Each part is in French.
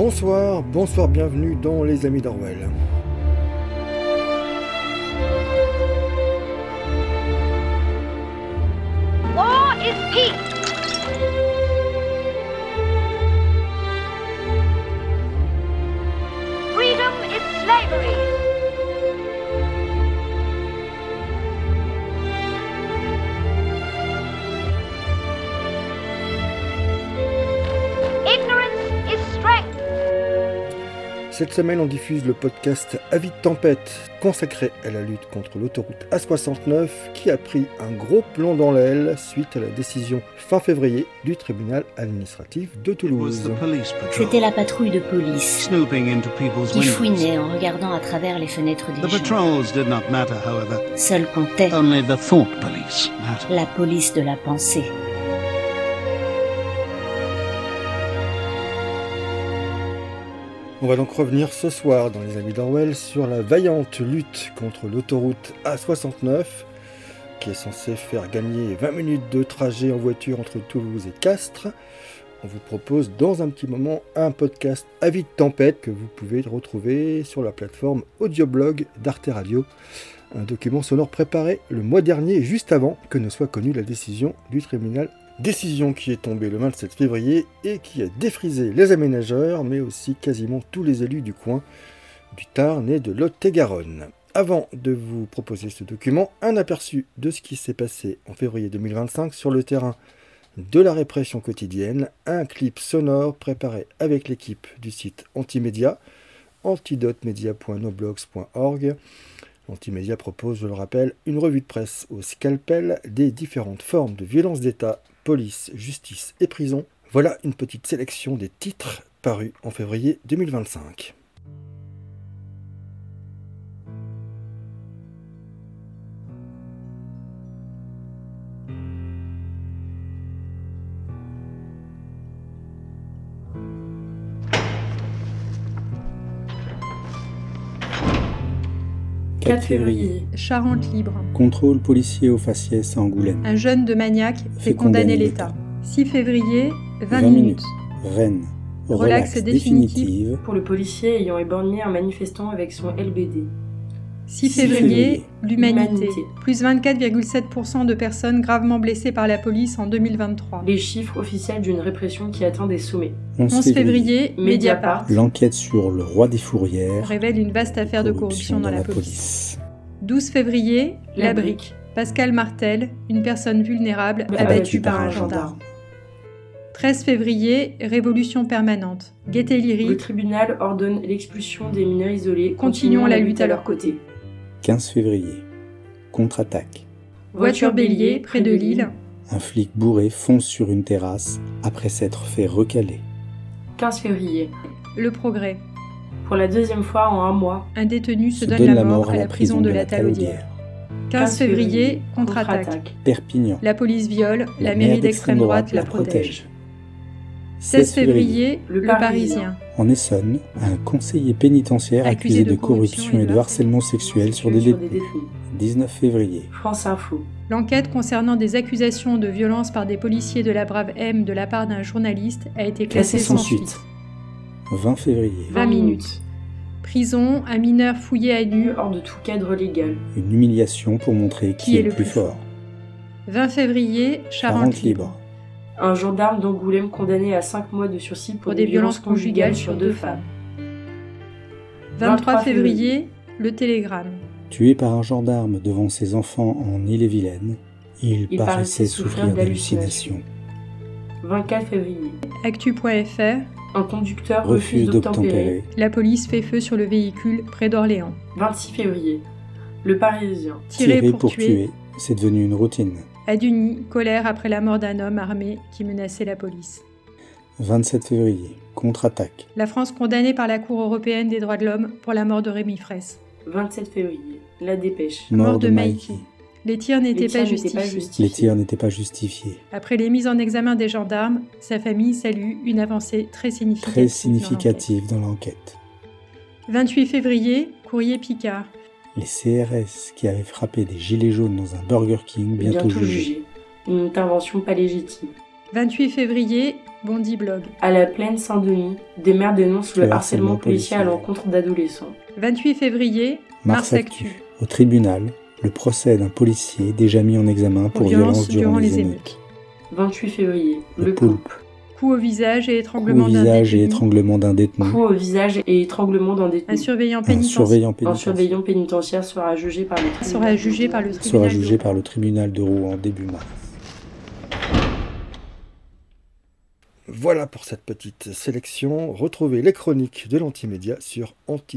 Bonsoir, bienvenue dans Les Amis d'Orwell. War is peace. Freedom is slavery. Ignorance is strength. Cette semaine, on diffuse le podcast Avis de tempête, consacré à la lutte contre l'autoroute A69, qui a pris un gros plomb dans l'aile suite à la décision fin février du tribunal administratif de Toulouse. C'était la patrouille de police qui fouinait en regardant à travers les fenêtres des gens. Seul comptait la police de la pensée. On va donc revenir ce soir dans Les Amis d'Orwell sur la vaillante lutte contre l'autoroute A69 qui est censée faire gagner 20 minutes de trajet en voiture entre Toulouse et Castres. On vous propose dans un petit moment un podcast Avis de tempête que vous pouvez retrouver sur la plateforme audioblog d'Arte Radio. Un document sonore préparé le mois dernier, juste avant que ne soit connue la décision du tribunal. Décision qui est tombée le 27 février et qui a défrisé les aménageurs, mais aussi quasiment tous les élus du coin, du Tarn et de Lot-et-Garonne. Avant de vous proposer ce document, un aperçu de ce qui s'est passé en février 2025 sur le terrain de la répression quotidienne, un clip sonore préparé avec l'équipe du site Antimédia, antidotemedia.noblogs.org. Antimédia propose, je le rappelle, une revue de presse au scalpel des différentes formes de violence d'État, police, justice et prison. Voilà une petite sélection des titres parus en février 2025. « 4 février. Charente libre. Contrôle policier au faciès à Angoulême. Un jeune de Maniac fait condamner l'État. 6 février, 20 minutes. Rennes. Relax définitive pour le policier ayant éborgné un manifestant avec son LBD. 6 février, l'humanité. Plus 24,7% de personnes gravement blessées par la police en 2023. Les chiffres officiels d'une répression qui atteint des sommets. 11 février, Mediapart. L'enquête sur le roi des fourrières révèle une vaste affaire de corruption dans la police. 12 février, La Brique. Pascal Martel, une personne vulnérable abattue par un gendarme. 13 février, révolution permanente. Gaieté lyrique. Le tribunal ordonne l'expulsion des mineurs isolés. Continuons la lutte à leur côté. 15 février. Contre-attaque. Voiture bélier, près de Lille. Un flic bourré fonce sur une terrasse après s'être fait recaler. 15 février. Le progrès. Pour la deuxième fois en un mois, un détenu se donne la mort à la prison de la Talaudière. 15 février, contre-attaque. Perpignan. La police viole, la mairie d'extrême droite la protège. 16 février, le Parisien. En Essonne, un conseiller pénitentiaire accusé de corruption et de harcèlement sexuel sur des détenus. 19 février. France Info. L'enquête concernant des accusations de violence par des policiers de la Brave M de la part d'un journaliste a été classée sans suite. 20 février. 20 minutes. Prison, un mineur fouillé à nu hors de tout cadre légal. Une humiliation pour montrer qui est le plus fort. 20 février, Charente libre. Un gendarme d'Angoulême condamné à 5 mois de sursis pour des violences conjugales sur 2 femmes. 23 février, le Télégramme. Tué par un gendarme devant ses enfants en Ille-et-Vilaine, il paraissait souffrir d'hallucinations. 24 février. Actu.fr. Un conducteur refuse d'obtempérer. La police fait feu sur le véhicule près d'Orléans. 26 février. Le Parisien. Tirer pour tuer, c'est devenu une routine. À Duny, colère après la mort d'un homme armé qui menaçait la police. 27 février, contre-attaque. La France condamnée par la Cour européenne des droits de l'homme pour la mort de Rémi Fraisse. 27 février, La Dépêche. Mort de Maïki. Les tirs n'étaient pas justifiés. Les tirs n'étaient pas justifiés. Après les mises en examen des gendarmes, sa famille salue une avancée très significative dans l'enquête. 28 février, courrier Picard. Les CRS qui avaient frappé des gilets jaunes dans un Burger King bientôt jugés. Une intervention pas légitime. 28 février, Bondi Blog. À la plaine Saint-Denis, des maires dénoncent le harcèlement policier à l'encontre d'adolescents. 28 février, Mars Actu. Au tribunal, le procès d'un policier déjà mis en examen pour violence durant les émeutes. 28 février, le Poulpe. Coup au visage et étranglement d'un détenu. Coup au visage et étranglement d'un détenu. Un surveillant pénitentiaire sera jugé par le tribunal de Rouen début mars. Voilà pour cette petite sélection. Retrouvez les chroniques de l'Antimédia sur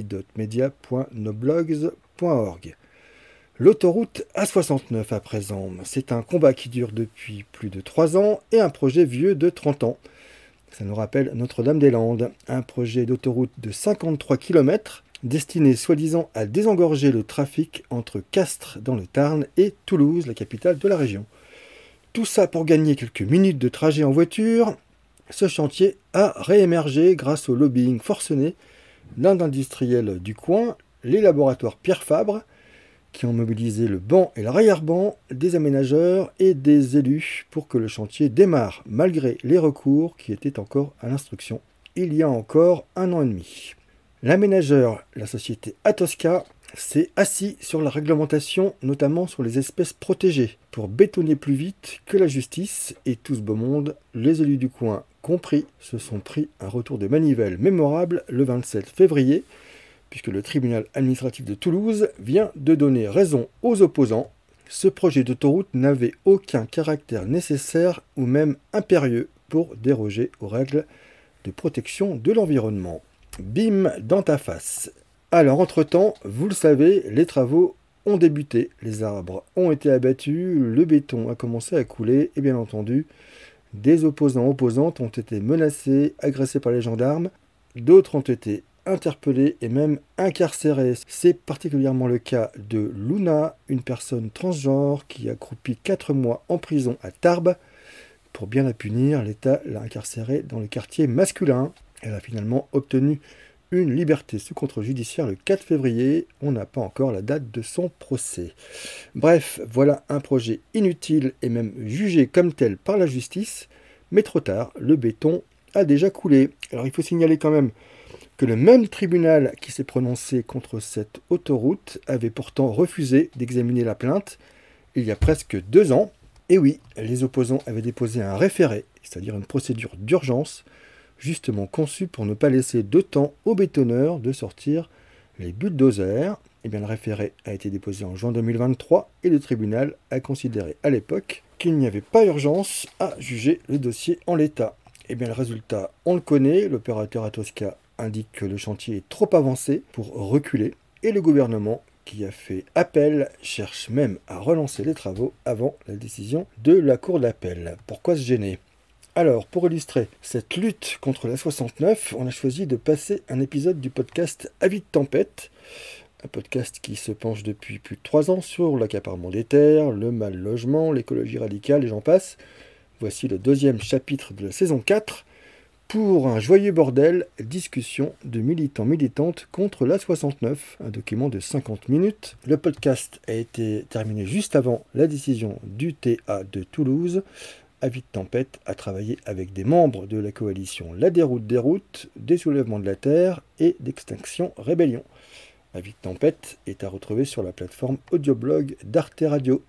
antidotemedia.noblogs.org. L'autoroute A69 à présent, c'est un combat qui dure depuis plus de 3 ans et un projet vieux de 30 ans. Ça nous rappelle Notre-Dame-des-Landes, un projet d'autoroute de 53 km destiné soi-disant à désengorger le trafic entre Castres dans le Tarn et Toulouse, la capitale de la région. Tout ça pour gagner quelques minutes de trajet en voiture. Ce chantier a réémergé grâce au lobbying forcené d'un industriel du coin, les laboratoires Pierre Fabre, qui ont mobilisé le banc et l'arrière-banc des aménageurs et des élus pour que le chantier démarre, malgré les recours qui étaient encore à l'instruction il y a encore 1 an et demi. L'aménageur, la société Atosca, s'est assis sur la réglementation, notamment sur les espèces protégées, pour bétonner plus vite que la justice, et tout ce beau monde, les élus du coin compris, se sont pris un retour de manivelle mémorable le 27 février, puisque le tribunal administratif de Toulouse vient de donner raison aux opposants. Ce projet d'autoroute n'avait aucun caractère nécessaire ou même impérieux pour déroger aux règles de protection de l'environnement. Bim dans ta face. Alors, entre-temps, vous le savez, les travaux ont débuté, les arbres ont été abattus, le béton a commencé à couler, et bien entendu, des opposantes ont été menacés, agressés par les gendarmes, d'autres ont été interpellés et même incarcérés. C'est particulièrement le cas de Luna, une personne transgenre qui a croupi 4 mois en prison à Tarbes. Pour bien la punir, l'État l'a incarcérée dans le quartier masculin. Elle a finalement obtenu une liberté sous contrôle judiciaire le 4 février. On n'a pas encore la date de son procès. Bref, voilà un projet inutile et même jugé comme tel par la justice. Mais trop tard, le béton a déjà coulé. Alors il faut signaler quand même que le même tribunal qui s'est prononcé contre cette autoroute avait pourtant refusé d'examiner la plainte il y a presque 2 ans. Et oui, les opposants avaient déposé un référé, c'est-à-dire une procédure d'urgence, justement conçue pour ne pas laisser de temps aux bétonneurs de sortir les bulldozers. Eh bien, le référé a été déposé en juin 2023 et le tribunal a considéré à l'époque qu'il n'y avait pas urgence à juger le dossier en l'état. Eh bien, le résultat, on le connaît, l'opérateur Atosca indique que le chantier est trop avancé pour reculer et le gouvernement, qui a fait appel, cherche même à relancer les travaux avant la décision de la cour d'appel. Pourquoi se gêner ? Alors, pour illustrer cette lutte contre la 69, on a choisi de passer un épisode du podcast Avis de tempête, un podcast qui se penche depuis plus de 3 ans sur l'accaparement des terres, le mal logement, l'écologie radicale et j'en passe. Voici le 2e chapitre de la saison 4, pour un joyeux bordel, discussion de militantes contre la 69, un document de 50 minutes. Le podcast a été terminé juste avant la décision du TA de Toulouse. Avis de tempête a travaillé avec des membres de la coalition La Déroute des Routes, des Soulèvements de la Terre et d'Extinction Rébellion. Avis de tempête est à retrouver sur la plateforme audioblog d'Arte Radio.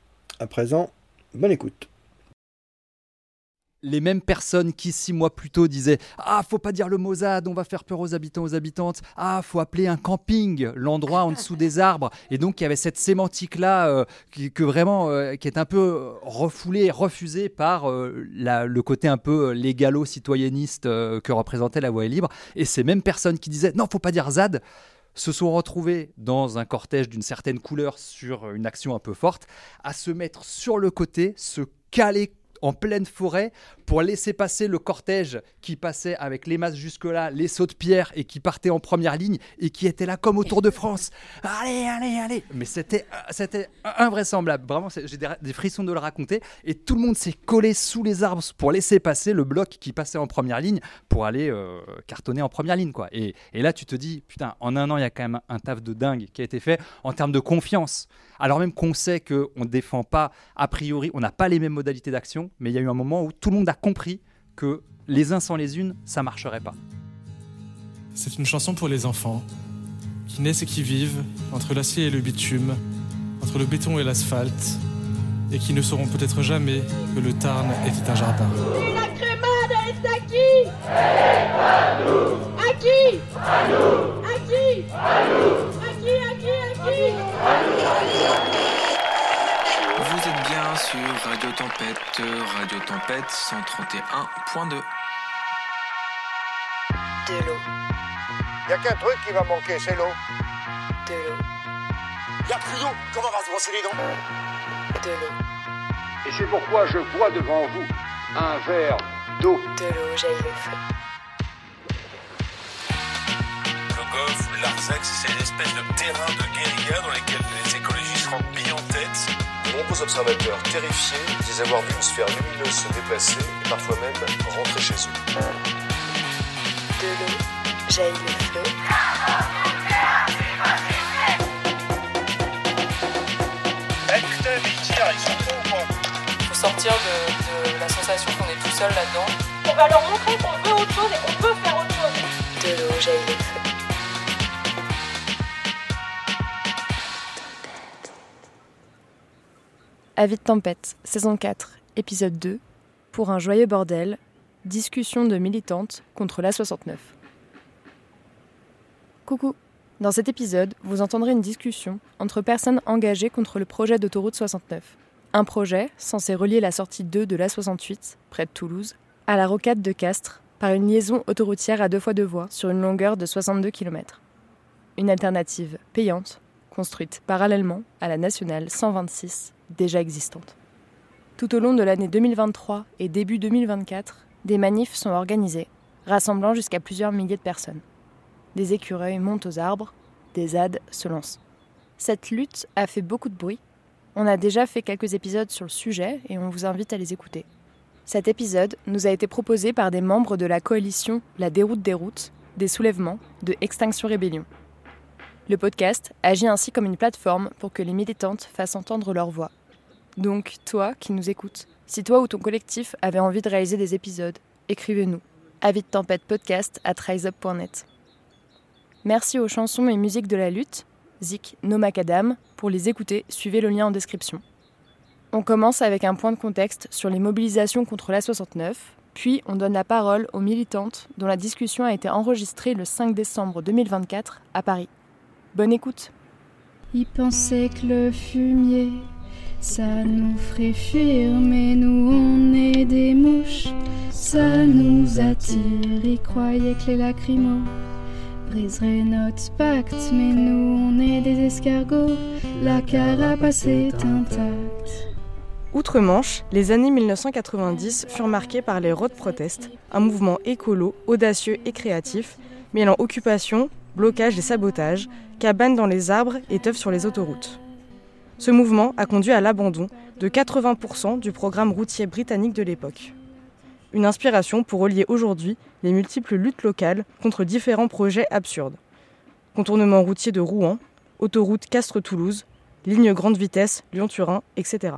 À présent, bonne écoute. Les mêmes personnes qui 6 mois plus tôt disaient « Ah, faut pas dire le mot ZAD, on va faire peur aux habitants, aux habitantes. Ah, faut appeler un camping, l'endroit en dessous des arbres. » Et donc, il y avait cette sémantique-là qui est un peu refoulée, refusée par le côté un peu légalo-citoyenniste que représentait la Voix est libre. Et ces mêmes personnes qui disaient « Non, faut pas dire ZAD », se sont retrouvés dans un cortège d'une certaine couleur sur une action un peu forte, à se mettre sur le côté, se caler en pleine forêt pour laisser passer le cortège qui passait avec les masses jusque-là, les sauts de pierre et qui partait en première ligne et qui était là comme au Tour de France. Allez, allez, allez. Mais c'était invraisemblable. Vraiment, j'ai des frissons de le raconter. Et tout le monde s'est collé sous les arbres pour laisser passer le bloc qui passait en première ligne pour aller cartonner en première ligne, quoi. Et là, tu te dis, putain, en 1 an, il y a quand même un taf de dingue qui a été fait en termes de confiance. Alors même qu'on sait qu'on ne défend pas, a priori, on n'a pas les mêmes modalités d'action, mais il y a eu un moment où tout le monde a compris que les uns sans les unes, ça marcherait pas. C'est une chanson pour les enfants, qui naissent et qui vivent entre l'acier et le bitume, entre le béton et l'asphalte, et qui ne sauront peut-être jamais que le Tarn était un jardin. Et la crémade est à qui ? À nous. À qui ? À nous. À qui ? À nous. À qui ? À qui ? À qui ? Vous êtes bien sur Radio Tempête 131.2. De l'eau. Y a qu'un truc qui va manquer, c'est l'eau. De l'eau. Y a plus d'eau, comment on va se brosser les dents ? De l'eau. Et c'est pourquoi je vois devant vous un verre d'eau. De l'eau jaillit le feu. Le golfe, l'Arsex, c'est une espèce de terrain de guérilla dans lequel les écologistes rentrent bien en tête. De nombreux observateurs terrifiés disent avoir vu une sphère lumineuse se déplacer et parfois même rentrer chez eux. De l'eau jaillit le feu. Faut sortir de la sensation qu'on est tout seul là-dedans. On va leur montrer qu'on veut autre chose et qu'on peut faire autre chose. De l'eau jaillit le feu. Avis de tempête, saison 4, épisode 2, pour un joyeux bordel, discussion de militantes contre l'A69. Coucou. Dans cet épisode, vous entendrez une discussion entre personnes engagées contre le projet d'autoroute 69. Un projet censé relier la sortie 2 de l'A68, près de Toulouse, à la rocade de Castres, par une liaison autoroutière à 2x2 voies sur une longueur de 62 km. Une alternative payante, construite parallèlement à la nationale 126, déjà existante. Tout au long de l'année 2023 et début 2024, des manifs sont organisés, rassemblant jusqu'à plusieurs milliers de personnes. Des écureuils montent aux arbres, des ZAD se lancent. Cette lutte a fait beaucoup de bruit. On a déjà fait quelques épisodes sur le sujet et on vous invite à les écouter. Cet épisode nous a été proposé par des membres de la coalition La Déroute des routes, des soulèvements de Extinction Rébellion. Le podcast agit ainsi comme une plateforme pour que les militantes fassent entendre leur voix. Donc, toi qui nous écoutes, si toi ou ton collectif avait envie de réaliser des épisodes, écrivez-nous. Avis de tempête podcast@riseup.net. Merci aux chansons et musiques de la lutte, Zik, No Macadam. Pour les écouter, suivez le lien en description. On commence avec un point de contexte sur les mobilisations contre l'A69, puis on donne la parole aux militantes dont la discussion a été enregistrée le 5 décembre 2024 à Paris. Bonne écoute. Ils pensaient que le fumier, ça nous ferait fuir, mais nous on est des mouches, ça nous attire. Ils croyaient que les lacrymos briserait notre pacte, mais nous on est des escargots, la carapace est intacte. Outre-Manche, les années 1990 furent marquées par les road protests, un mouvement écolo, audacieux et créatif, mêlant occupation, blocage et sabotage, cabanes dans les arbres et teufs sur les autoroutes. Ce mouvement a conduit à l'abandon de 80% du programme routier britannique de l'époque. Une inspiration pour relier aujourd'hui les multiples luttes locales contre différents projets absurdes. Contournement routier de Rouen, autoroute Castres-Toulouse, ligne grande vitesse Lyon-Turin, etc.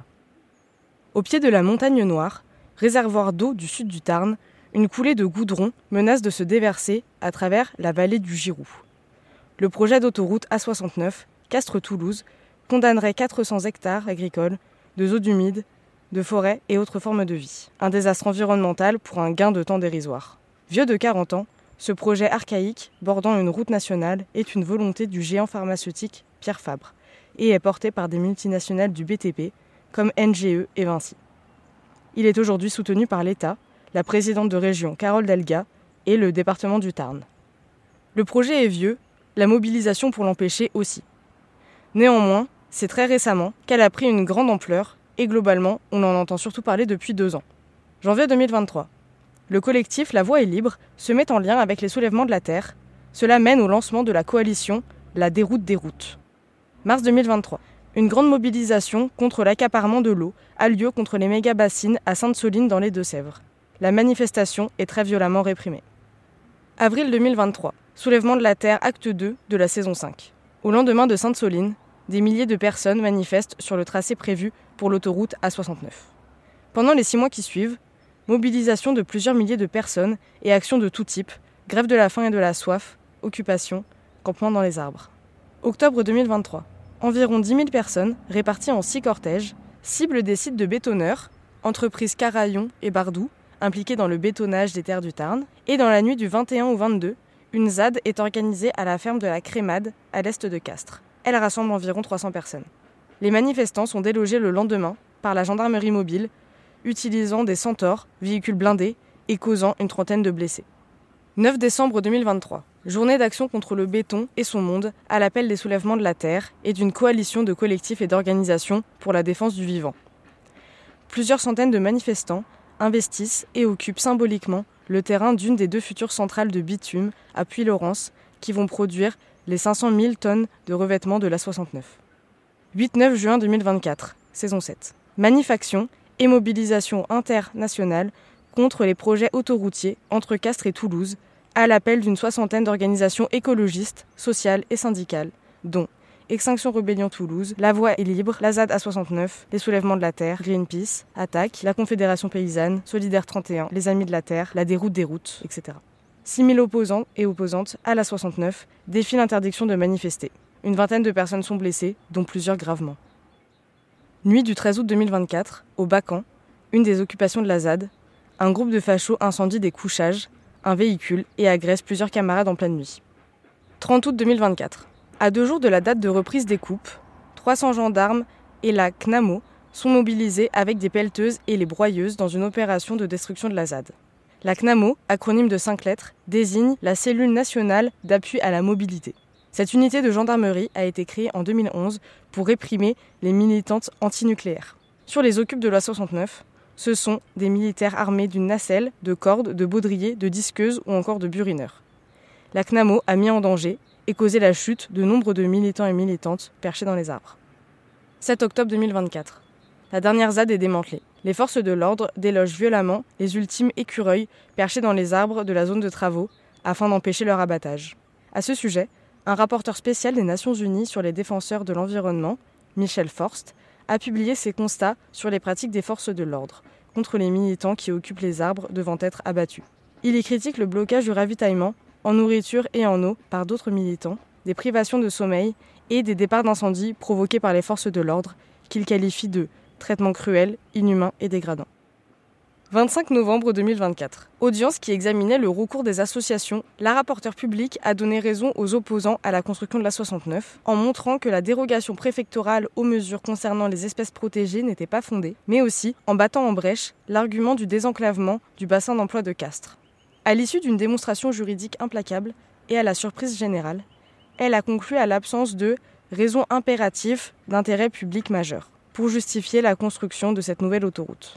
Au pied de la Montagne Noire, réservoir d'eau du sud du Tarn, une coulée de goudron menace de se déverser à travers la vallée du Giroux. Le projet d'autoroute A69, Castres-Toulouse, condamnerait 400 hectares agricoles, de zones humides, de forêts et autres formes de vie. Un désastre environnemental pour un gain de temps dérisoire. Vieux de 40 ans, ce projet archaïque, bordant une route nationale, est une volonté du géant pharmaceutique Pierre Fabre et est porté par des multinationales du BTP comme NGE et Vinci. Il est aujourd'hui soutenu par l'État, la présidente de région Carole Delga et le département du Tarn. Le projet est vieux, la mobilisation pour l'empêcher aussi. Néanmoins, c'est très récemment qu'elle a pris une grande ampleur et globalement, on en entend surtout parler depuis 2 ans. Janvier 2023. Le collectif La Voix est libre se met en lien avec les soulèvements de la Terre. Cela mène au lancement de la coalition La Déroute des routes. Mars 2023. Une grande mobilisation contre l'accaparement de l'eau a lieu contre les méga-bassines à Sainte-Soline dans les Deux-Sèvres. La manifestation est très violemment réprimée. Avril 2023. Soulèvement de la Terre, acte 2 de la saison 5. Au lendemain de Sainte-Soline, des milliers de personnes manifestent sur le tracé prévu pour l'autoroute A69. Pendant les 6 mois qui suivent, Mobilisation de plusieurs milliers de personnes et actions de tout type, grève de la faim et de la soif, occupation, campement dans les arbres. Octobre 2023. Environ 10 000 personnes, réparties en 6 cortèges, ciblent des sites de bétonneurs, entreprises Carayon et Bardou, impliquées dans le bétonnage des terres du Tarn. Et dans la nuit du 21 au 22, une ZAD est organisée à la ferme de la Crémade, à l'est de Castres. Elle rassemble environ 300 personnes. Les manifestants sont délogés le lendemain par la gendarmerie mobile, utilisant des centaures, véhicules blindés, et causant une trentaine de blessés. 9 décembre 2023. Journée d'action contre le béton et son monde, à l'appel des soulèvements de la terre et d'une coalition de collectifs et d'organisations pour la défense du vivant. Plusieurs centaines de manifestants investissent et occupent symboliquement le terrain d'une des 2 futures centrales de bitume à Puylaurens qui vont produire les 500 000 tonnes de revêtement de l'A69. 8-9 juin 2024, saison 7. Manif-action et mobilisation internationale contre les projets autoroutiers entre Castres et Toulouse, à l'appel d'une 60aine d'organisations écologistes, sociales et syndicales, dont Extinction Rebellion Toulouse, La Voix est libre, la ZAD A69, les Soulèvements de la Terre, Greenpeace, Attaque, la Confédération Paysanne, Solidaire 31, les Amis de la Terre, la Déroute des routes, etc. 6 000 opposants et opposantes à la 69 défient l'interdiction de manifester. Une vingtaine de personnes sont blessées, dont plusieurs gravement. Nuit du 13 août 2024, au Bacan, une des occupations de la ZAD, un groupe de fachos incendie des couchages, un véhicule et agresse plusieurs camarades en pleine nuit. 30 août 2024. À 2 jours de la date de reprise des coupes, 300 gendarmes et la CNAMO sont mobilisés avec des pelleteuses et les broyeuses dans une opération de destruction de la ZAD. La CNAMO, acronyme de 5 lettres, désigne la cellule nationale d'appui à la mobilité. Cette unité de gendarmerie a été créée en 2011 pour réprimer les militantes antinucléaires. Sur les occupes de l'A69, ce sont des militaires armés d'une nacelle, de cordes, de baudriers, de disqueuses ou encore de burineurs. La CNAMO a mis en danger et causé la chute de nombre de militants et militantes perchés dans les arbres. 7 octobre 2024. La dernière ZAD est démantelée. Les forces de l'ordre délogent violemment les ultimes écureuils perchés dans les arbres de la zone de travaux afin d'empêcher leur abattage. À ce sujet, un rapporteur spécial des Nations Unies sur les défenseurs de l'environnement, Michel Forst, a publié ses constats sur les pratiques des forces de l'ordre contre les militants qui occupent les arbres devant être abattus. Il y critique le blocage du ravitaillement en nourriture et en eau par d'autres militants, des privations de sommeil et des départs d'incendie provoqués par les forces de l'ordre qu'il qualifie de traitements cruels, inhumains et dégradants. 25 novembre 2024. Audience qui examinait le recours des associations. La rapporteure publique a donné raison aux opposants à la construction de l'A69 en montrant que la dérogation préfectorale aux mesures concernant les espèces protégées n'était pas fondée, mais aussi en battant en brèche l'argument du désenclavement du bassin d'emploi de Castres. À l'issue d'une démonstration juridique implacable et à la surprise générale, elle a conclu à l'absence de raisons impératives d'intérêt public majeur pour justifier la construction de cette nouvelle autoroute.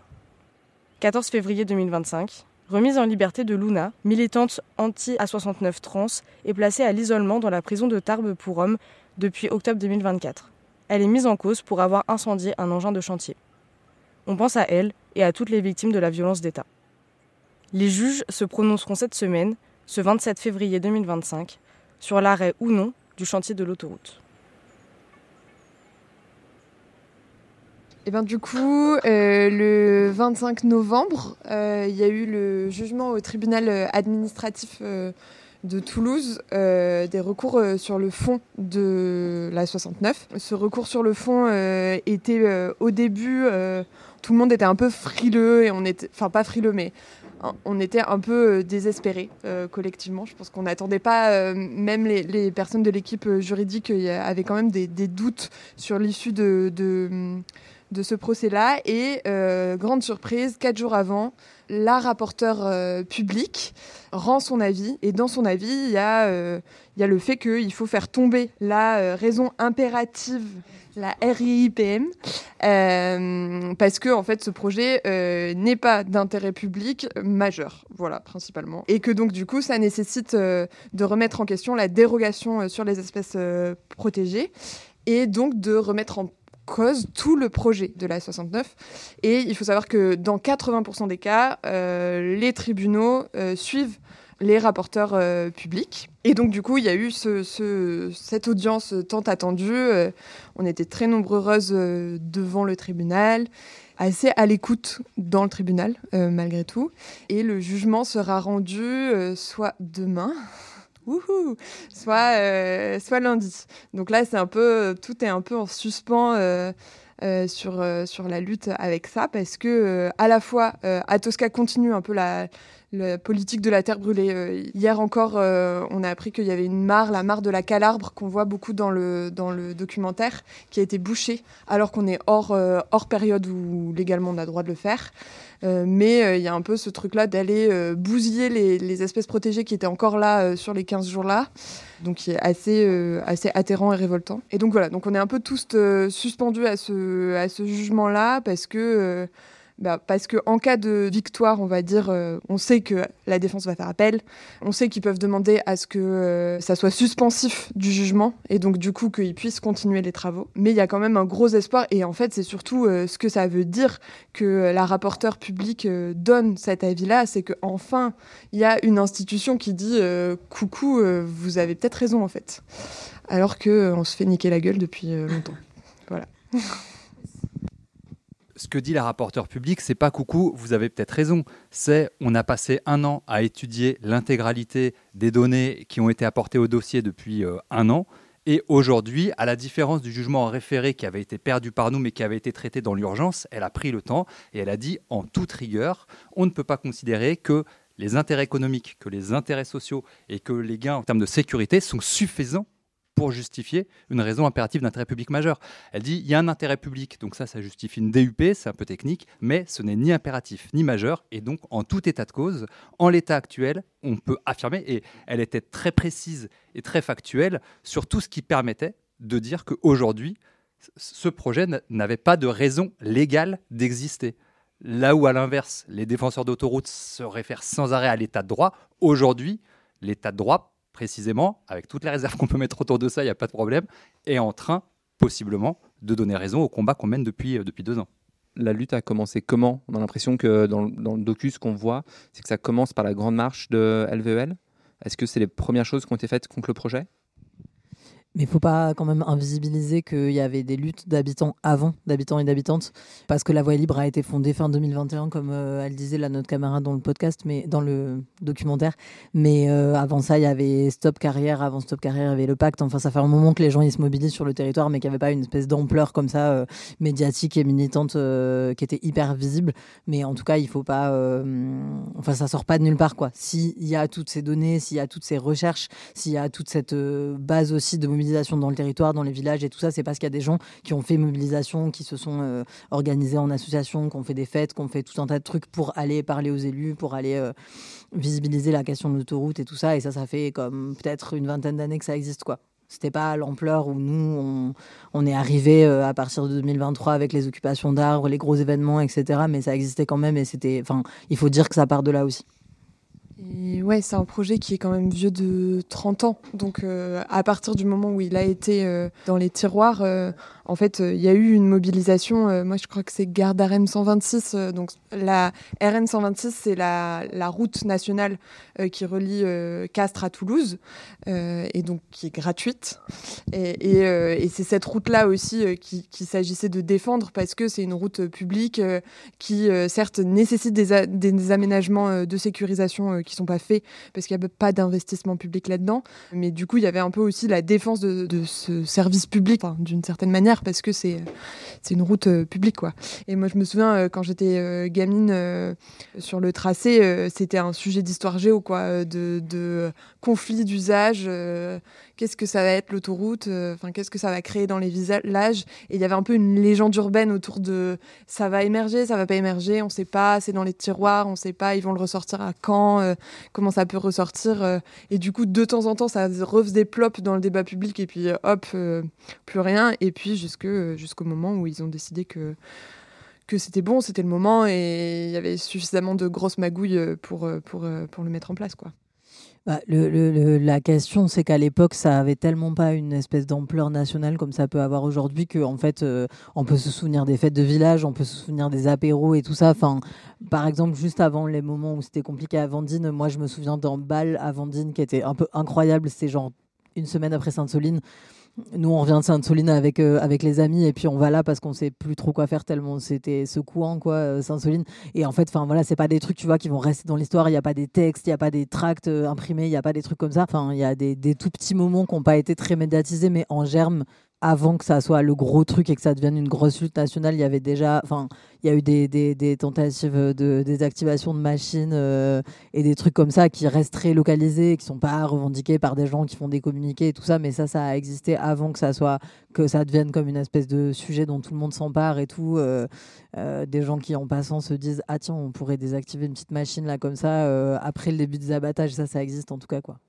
14 février 2025, remise en liberté de Luna, militante anti-A69 trans, est placée à l'isolement dans la prison de Tarbes pour hommes depuis octobre 2024. Elle est mise en cause pour avoir incendié un engin de chantier. On pense à elle et à toutes les victimes de la violence d'État. Les juges se prononceront cette semaine, ce 27 février 2025, sur l'arrêt ou non du chantier de l'autoroute. Et ben du coup, le 25 novembre, il y a eu le jugement au tribunal administratif de Toulouse des recours sur le fond de la 69. Ce recours sur le fond était au début, tout le monde était un peu frileux et on était, enfin pas frileux mais on était un peu désespérés collectivement. Je pense qu'on n'attendait pas, même les personnes de l'équipe juridique avaient quand même des doutes sur l'issue de ce procès-là. Et grande surprise, 4 jours avant, la rapporteure publique rend son avis. Et dans son avis, il y a le fait qu'il faut faire tomber la raison impérative, la RIIPM, parce que en fait, ce projet n'est pas d'intérêt public majeur, voilà, principalement. Et que donc, du coup, ça nécessite de remettre en question la dérogation sur les espèces protégées et donc de remettre en cause tout le projet de la 69. Et il faut savoir que dans 80% des cas, les tribunaux suivent les rapporteurs publics. Et donc du coup, il y a eu cette audience tant attendue. On était très nombreuses devant le tribunal, assez à l'écoute dans le tribunal, malgré tout. Et le jugement sera rendu soit demain, soit lundi. Donc là, tout est un peu en suspens sur la lutte avec ça, parce que à la fois, Atosca continue un peu la politique de la terre brûlée. Hier encore, on a appris qu'il y avait la mare de la Calarbre, qu'on voit beaucoup dans le documentaire, qui a été bouchée, alors qu'on est hors période où légalement on a le droit de le faire. Mais il y a un peu ce truc-là d'aller bousiller les espèces protégées qui étaient encore là sur les 15 jours-là, donc qui est assez atterrant et révoltant. Et donc voilà, donc on est un peu tous suspendus à ce jugement-là, parce que en cas de victoire, on va dire, on sait que la défense va faire appel, on sait qu'ils peuvent demander à ce que ça soit suspensif du jugement, et donc du coup qu'ils puissent continuer les travaux. Mais il y a quand même un gros espoir, et en fait c'est surtout ce que ça veut dire que la rapporteure publique donne cet avis-là, c'est qu'enfin il y a une institution qui dit coucou, vous avez peut-être raison en fait, alors qu'on se fait niquer la gueule depuis longtemps. Voilà. Ce que dit la rapporteure publique, c'est pas coucou, vous avez peut-être raison. C'est on a passé 1 an à étudier l'intégralité des données qui ont été apportées au dossier depuis 1 an. Et aujourd'hui, à la différence du jugement en référé qui avait été perdu par nous mais qui avait été traité dans l'urgence, elle a pris le temps et elle a dit en toute rigueur, on ne peut pas considérer que les intérêts économiques, que les intérêts sociaux et que les gains en termes de sécurité sont suffisants pour justifier une raison impérative d'intérêt public majeur. Elle dit il y a un intérêt public, donc ça justifie une DUP, c'est un peu technique, mais ce n'est ni impératif ni majeur, et donc en tout état de cause, en l'état actuel, on peut affirmer, et elle était très précise et très factuelle sur tout ce qui permettait de dire qu'aujourd'hui, ce projet n'avait pas de raison légale d'exister. Là où, à l'inverse, les défenseurs d'autoroutes se réfèrent sans arrêt à l'état de droit, aujourd'hui, l'état de droit, précisément, avec toutes les réserves qu'on peut mettre autour de ça, il n'y a pas de problème, est en train, possiblement, de donner raison au combat qu'on mène depuis 2 ans. La lutte a commencé comment ? On a l'impression que dans le docu, ce qu'on voit, c'est que ça commence par la grande marche de LVEL. Est-ce que c'est les premières choses qui ont été faites contre le projet ? Mais il ne faut pas quand même invisibiliser qu'il y avait des luttes d'habitants avant, d'habitants et d'habitantes, parce que la Voie libre a été fondée fin 2021, comme elle disait là, notre camarade dans le podcast, mais dans le documentaire. Mais avant ça, il y avait Stop Carrière. Avant Stop Carrière, il y avait le Pacte. Enfin, ça fait un moment que les gens ils se mobilisent sur le territoire, mais qu'il n'y avait pas une espèce d'ampleur comme ça, médiatique et militante, qui était hyper visible. Mais en tout cas, il ne faut pas... Enfin, ça ne sort pas de nulle part, quoi. S'il y a toutes ces données, s'il y a toutes ces recherches, s'il y a toute cette base aussi de mobilisation dans le territoire, dans les villages et tout ça, c'est parce qu'il y a des gens qui ont fait mobilisation, qui se sont organisés en association, qui ont fait des fêtes, qui ont fait tout un tas de trucs pour aller parler aux élus, pour aller visibiliser la question de l'autoroute et tout ça. Et ça fait comme peut-être une 20aine d'années que ça existe, quoi. C'était pas à l'ampleur où nous, on est arrivé à partir de 2023 avec les occupations d'arbres, les gros événements, etc. Mais ça existait quand même et c'était... Enfin, il faut dire que ça part de là aussi. Et ouais, c'est un projet qui est quand même vieux de 30 ans. Donc, à partir du moment où il a été dans les tiroirs, en fait, il y a eu une mobilisation. Moi, je crois que c'est Gare d'Arène 126. Donc, la RN 126, c'est la route nationale qui relie Castres à Toulouse et donc qui est gratuite. Et c'est cette route-là aussi qu'il s'agissait de défendre parce que c'est une route publique qui, certes, nécessite des aménagements de sécurisation qui sont pas faits parce qu'il n'y a pas d'investissement public là-dedans. Mais du coup, il y avait un peu aussi la défense de ce service public, d'une certaine manière, parce que c'est une route publique, quoi. Et moi, je me souviens, quand j'étais gamine, sur le tracé, c'était un sujet d'histoire géo, quoi, de conflit d'usage. Qu'est-ce que ça va être l'autoroute, qu'est-ce que ça va créer dans les villages. Et il y avait un peu une légende urbaine autour de ça va émerger, ça va pas émerger, on sait pas, c'est dans les tiroirs, on sait pas, ils vont le ressortir à quand, comment ça peut ressortir. Et du coup, de temps en temps, ça refaisait plop dans le débat public et puis hop, plus rien. Et puis jusqu'au moment où ils ont décidé que c'était bon, c'était le moment et il y avait suffisamment de grosses magouilles pour le mettre en place, quoi. La question, c'est qu'à l'époque, ça avait tellement pas une espèce d'ampleur nationale comme ça peut avoir aujourd'hui qu'en fait, on peut se souvenir des fêtes de village, on peut se souvenir des apéros et tout ça. Enfin, par exemple, juste avant les moments où c'était compliqué à Vendine, moi, je me souviens d'un bal à Vendine qui était un peu incroyable. C'était genre une semaine après Sainte-Soline. Nous, on revient de Sainte-Soline avec les amis et puis on va là parce qu'on sait plus trop quoi faire tellement c'était secouant, quoi, Sainte-Soline. Et en fait, voilà, c'est pas des trucs, tu vois, qui vont rester dans l'histoire. Il n'y a pas des textes, il n'y a pas des tracts imprimés, il n'y a pas des trucs comme ça. Enfin, il y a des tout petits moments qui n'ont pas été très médiatisés, mais en germe, avant que ça soit le gros truc et que ça devienne une grosse lutte nationale, il y avait déjà, il y a eu des tentatives de désactivation de machines et des trucs comme ça qui restent très localisés et qui sont pas revendiqués par des gens qui font des communiqués et tout ça, mais ça a existé avant que ça devienne comme une espèce de sujet dont tout le monde s'empare et tout. Des gens qui en passant se disent ah tiens, on pourrait désactiver une petite machine là comme ça après le début des abattages. Ça existe en tout cas, quoi.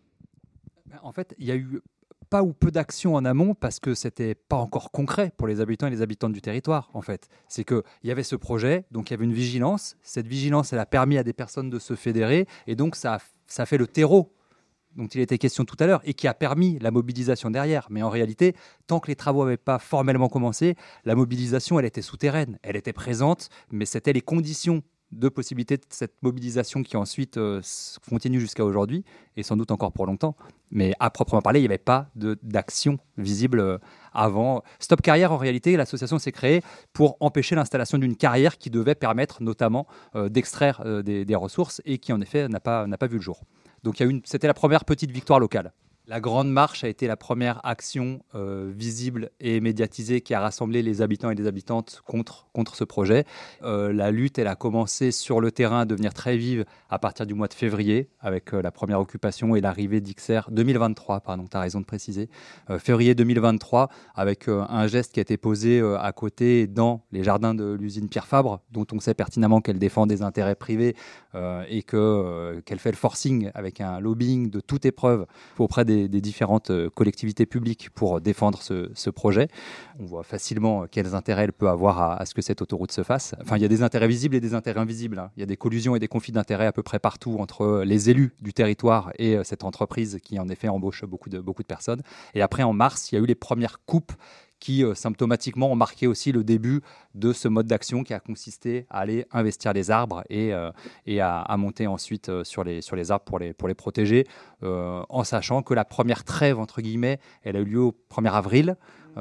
En fait, il y a eu pas ou peu d'actions en amont parce que c'était pas encore concret pour les habitants et les habitantes du territoire, en fait. C'est qu'il y avait ce projet, donc il y avait une vigilance. Cette vigilance, elle a permis à des personnes de se fédérer et donc ça fait le terreau dont il était question tout à l'heure et qui a permis la mobilisation derrière. Mais en réalité, tant que les travaux n'avaient pas formellement commencé, la mobilisation, elle était souterraine. Elle était présente, mais c'était les conditions de possibilités de cette mobilisation qui ensuite continue jusqu'à aujourd'hui et sans doute encore pour longtemps. Mais à proprement parler, il n'y avait pas d'action visible avant. Stop Carrière, en réalité, l'association s'est créée pour empêcher l'installation d'une carrière qui devait permettre notamment d'extraire des ressources et qui en effet n'a pas vu le jour. Donc c'était la première petite victoire locale. La Grande Marche a été la première action visible et médiatisée qui a rassemblé les habitants et les habitantes contre ce projet. La lutte, elle a commencé sur le terrain à devenir très vive à partir du mois de février, avec la première occupation et l'arrivée d'XR 2023, pardon, tu as raison de préciser. Février 2023, avec un geste qui a été posé à côté dans les jardins de l'usine Pierre Fabre, dont on sait pertinemment qu'elle défend des intérêts privés et qu'elle fait le forcing avec un lobbying de toute épreuve auprès des différentes collectivités publiques pour défendre ce projet. On voit facilement quels intérêts elle peut avoir à ce que cette autoroute se fasse. Enfin, il y a des intérêts visibles et des intérêts invisibles, hein. Il y a des collusions et des conflits d'intérêts à peu près partout entre les élus du territoire et cette entreprise qui, en effet, embauche beaucoup de personnes. Et après, en mars, il y a eu les premières coupes qui, symptomatiquement, ont marqué aussi le début de ce mode d'action qui a consisté à aller investir les arbres et à monter ensuite sur les arbres pour les protéger, en sachant que la première trêve, entre guillemets, elle a eu lieu au 1er avril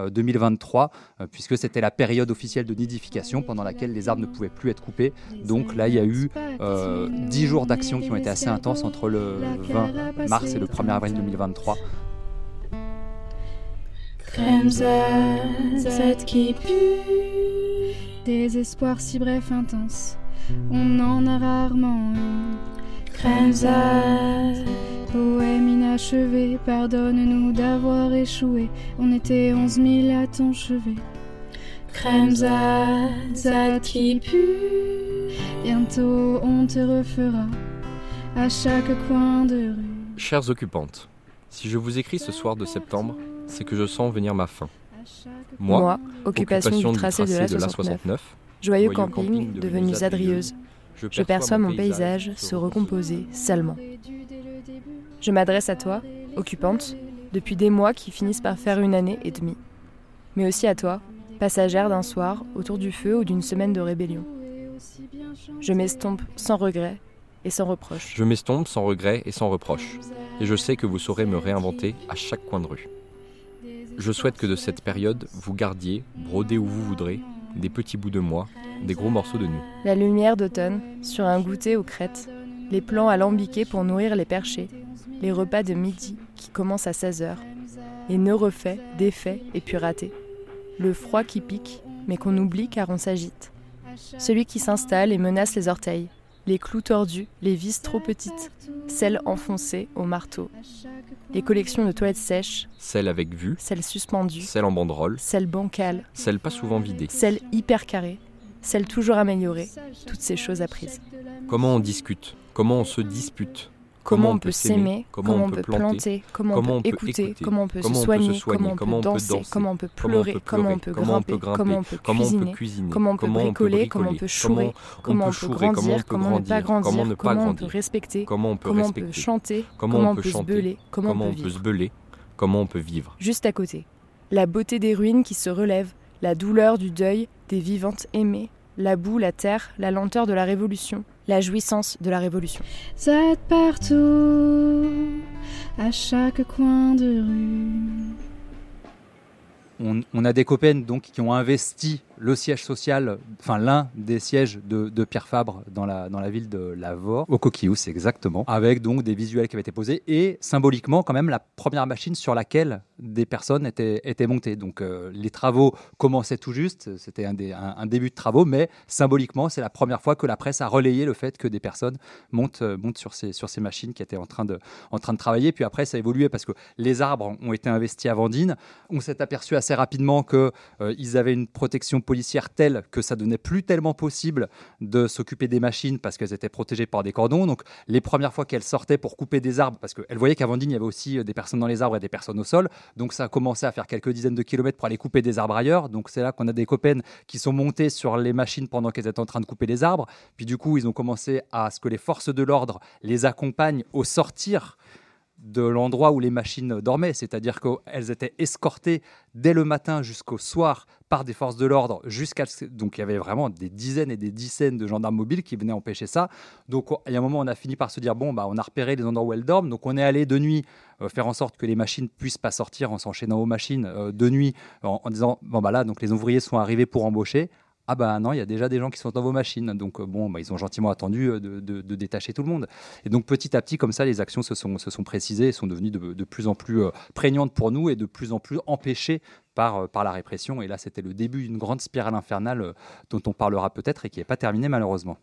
2023, puisque c'était la période officielle de nidification pendant laquelle les arbres ne pouvaient plus être coupés. Donc là, il y a eu 10 jours d'action qui ont été assez intenses entre le 20 mars et le 1er avril 2023. Crème Z qui pue, désespoir si bref intense, on en a rarement eu. Crème Z, poème inachevé, pardonne-nous d'avoir échoué, on était 11 000 à ton chevet. Crème Z qui pue, bientôt on te refera à chaque coin de rue. Chères occupantes, si je vous écris ce soir de septembre, c'est que je sens venir ma fin. Moi, occupation du tracé de l'A69, joyeux camping devenu zadrieuse, je perçois mon paysage se recomposer salement. Je m'adresse à toi, occupante, depuis des mois qui finissent par faire une année et demie. Mais aussi à toi, passagère d'un soir autour du feu ou d'une semaine de rébellion. Je m'estompe sans regret et sans reproche. Je m'estompe sans regret et sans reproche. Et je sais que vous saurez me réinventer à chaque coin de rue. Je souhaite que de cette période, vous gardiez, brodez où vous voudrez, des petits bouts de moi, des gros morceaux de nous. La lumière d'automne, sur un goûter aux crêtes, les plans alambiqués pour nourrir les perchés, les repas de midi qui commencent à 16h, les nœuds refaits, défaits et puis ratés, le froid qui pique, mais qu'on oublie car on s'agite, celui qui s'installe et menace les orteils, les clous tordus, les vis trop petites, celles enfoncées au marteau, les collections de toilettes sèches, celles avec vue, celles suspendues, celles en banderole, celles bancales, celles pas souvent vidées, celles hyper carrées, celles toujours améliorées, toutes ces choses apprises. Comment on discute, comment on se dispute, Comment on peut s'aimer, comment on peut planter, comment on peut écouter, comment on peut se soigner, comment on peut danser, comment on peut pleurer, comment on peut grimper, comment on peut cuisiner, comment on peut bricoler, comment on peut chourer, comment on peut grandir, comment ne pas grandir, comment on peut respecter, comment on peut chanter, comment on peut se beuler, comment on peut vivre. Comment on peut vivre. Juste à côté, la beauté des ruines qui se relèvent, la douleur du deuil des vivantes aimées, la boue, la terre, la lenteur de la révolution, la jouissance de la révolution. Ça aide partout, à chaque coin de rue. On a des copains donc, qui ont investi le siège social, enfin l'un des sièges de Pierre Fabre dans la ville de Lavore, au Coquillous exactement, avec donc des visuels qui avaient été posés et symboliquement quand même la première machine sur laquelle des personnes étaient montées. Donc les travaux commençaient tout juste, c'était un début de travaux, mais symboliquement c'est la première fois que la presse a relayé le fait que des personnes montent sur ces machines qui étaient en train de travailler. Puis après ça a évolué parce que les arbres ont été investis à Vendine. On s'est aperçu assez rapidement qu'ils avaient une protection policière telle que ça devenait plus tellement possible de s'occuper des machines parce qu'elles étaient protégées par des cordons. Donc les premières fois qu'elles sortaient pour couper des arbres, parce qu'elles voyaient qu'à Vendine il y avait aussi des personnes dans les arbres et des personnes au sol, donc ça a commencé à faire quelques dizaines de kilomètres pour aller couper des arbres ailleurs. Donc c'est là qu'on a des copains qui sont montés sur les machines pendant qu'elles étaient en train de couper les arbres. Puis du coup ils ont commencé à ce que les forces de l'ordre les accompagnent au sortir de l'endroit où les machines dormaient, c'est-à-dire qu'elles étaient escortées dès le matin jusqu'au soir par des forces de l'ordre, donc il y avait vraiment des dizaines et des dizaines de gendarmes mobiles qui venaient empêcher ça. Donc il y a un moment on a fini par se dire on a repéré les endroits où elles dorment, donc on est allé de nuit faire en sorte que les machines puissent pas sortir en s'enchaînant aux machines de nuit en disant là donc les ouvriers sont arrivés pour embaucher. Non, il y a déjà des gens qui sont dans vos machines. Donc, ils ont gentiment attendu de détacher tout le monde. Et donc, petit à petit, comme ça, les actions se sont précisées et sont devenues de plus en plus prégnantes pour nous et de plus en plus empêchées par la répression. Et là, c'était le début d'une grande spirale infernale dont on parlera peut-être et qui n'est pas terminée, malheureusement.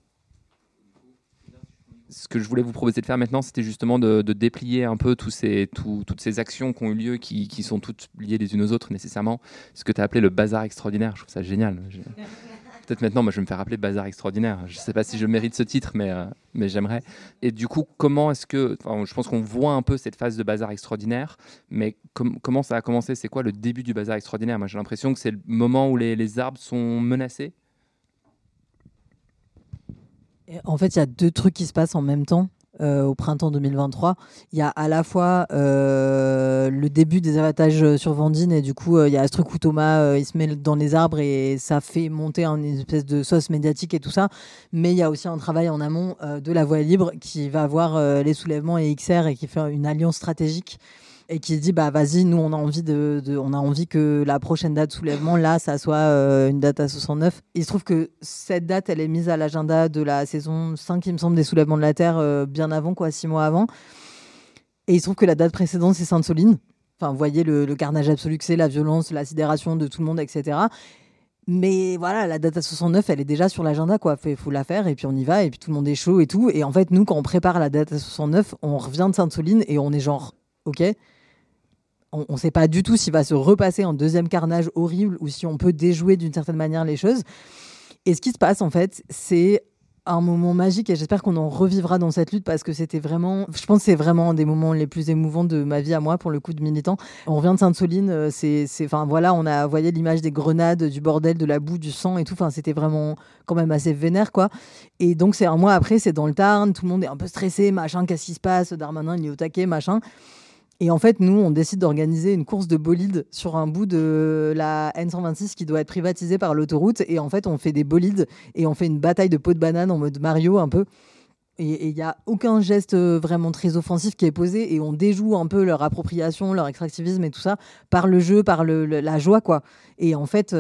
Ce que je voulais vous proposer de faire maintenant, c'était justement de déplier un peu toutes ces actions qui ont eu lieu, qui sont toutes liées les unes aux autres nécessairement. Ce que tu as appelé le bazar extraordinaire, je trouve ça génial. Peut-être maintenant, moi, je vais me faire appeler bazar extraordinaire. Je ne sais pas si je mérite ce titre, mais j'aimerais. Et du coup, comment est-ce que... je pense qu'on voit un peu cette phase de bazar extraordinaire, mais comment ça a commencé ? C'est quoi le début du bazar extraordinaire ? Moi, j'ai l'impression que c'est le moment où les arbres sont menacés. En fait, il y a deux trucs qui se passent en même temps. Au printemps 2023, il y a à la fois le début des abattages sur Vendine et du coup il y a ce truc où Thomas il se met dans les arbres et ça fait monter une espèce de sauce médiatique et tout ça, mais il y a aussi un travail en amont de la Voie libre qui va voir les soulèvements et XR et qui fait une alliance stratégique et qui dit vas-y, nous on a envie que la prochaine date soulèvement là ça soit une date à 69. Il se trouve que cette date elle est mise à l'agenda de la saison 5 il me semble des soulèvements de la Terre bien avant 6 mois avant, et il se trouve que la date précédente c'est Sainte-Soline. Vous voyez le carnage absolu que c'est, la violence, la sidération de tout le monde, etc. Mais voilà, la date à 69 elle est déjà sur l'agenda faut la faire et puis on y va et puis tout le monde est chaud et tout. Et en fait nous quand on prépare la date à 69 on revient de Sainte-Soline et on est genre ok, on ne sait pas du tout s'il va se repasser un deuxième carnage horrible ou si on peut déjouer d'une certaine manière les choses. Et ce qui se passe, en fait, c'est un moment magique et j'espère qu'on en revivra dans cette lutte parce que c'était vraiment... Je pense que c'est vraiment un des moments les plus émouvants de ma vie à moi, pour le coup de militant. On revient de Sainte-Soline, on a voyé l'image des grenades, du bordel, de la boue, du sang et tout. C'était vraiment quand même assez vénère, quoi. Et donc, c'est un mois après, c'est dans le Tarn, tout le monde est un peu stressé, machin, qu'est-ce qui se passe ? Darmanin, il est au taquet, machin. Et en fait, nous, on décide d'organiser une course de bolides sur un bout de la N126 qui doit être privatisée par l'autoroute. Et en fait, on fait des bolides et on fait une bataille de pots de banane en mode Mario un peu. Et il n'y a aucun geste vraiment très offensif qui est posé. Et on déjoue un peu leur appropriation, leur extractivisme et tout ça par le jeu, par la joie, quoi. Et en fait,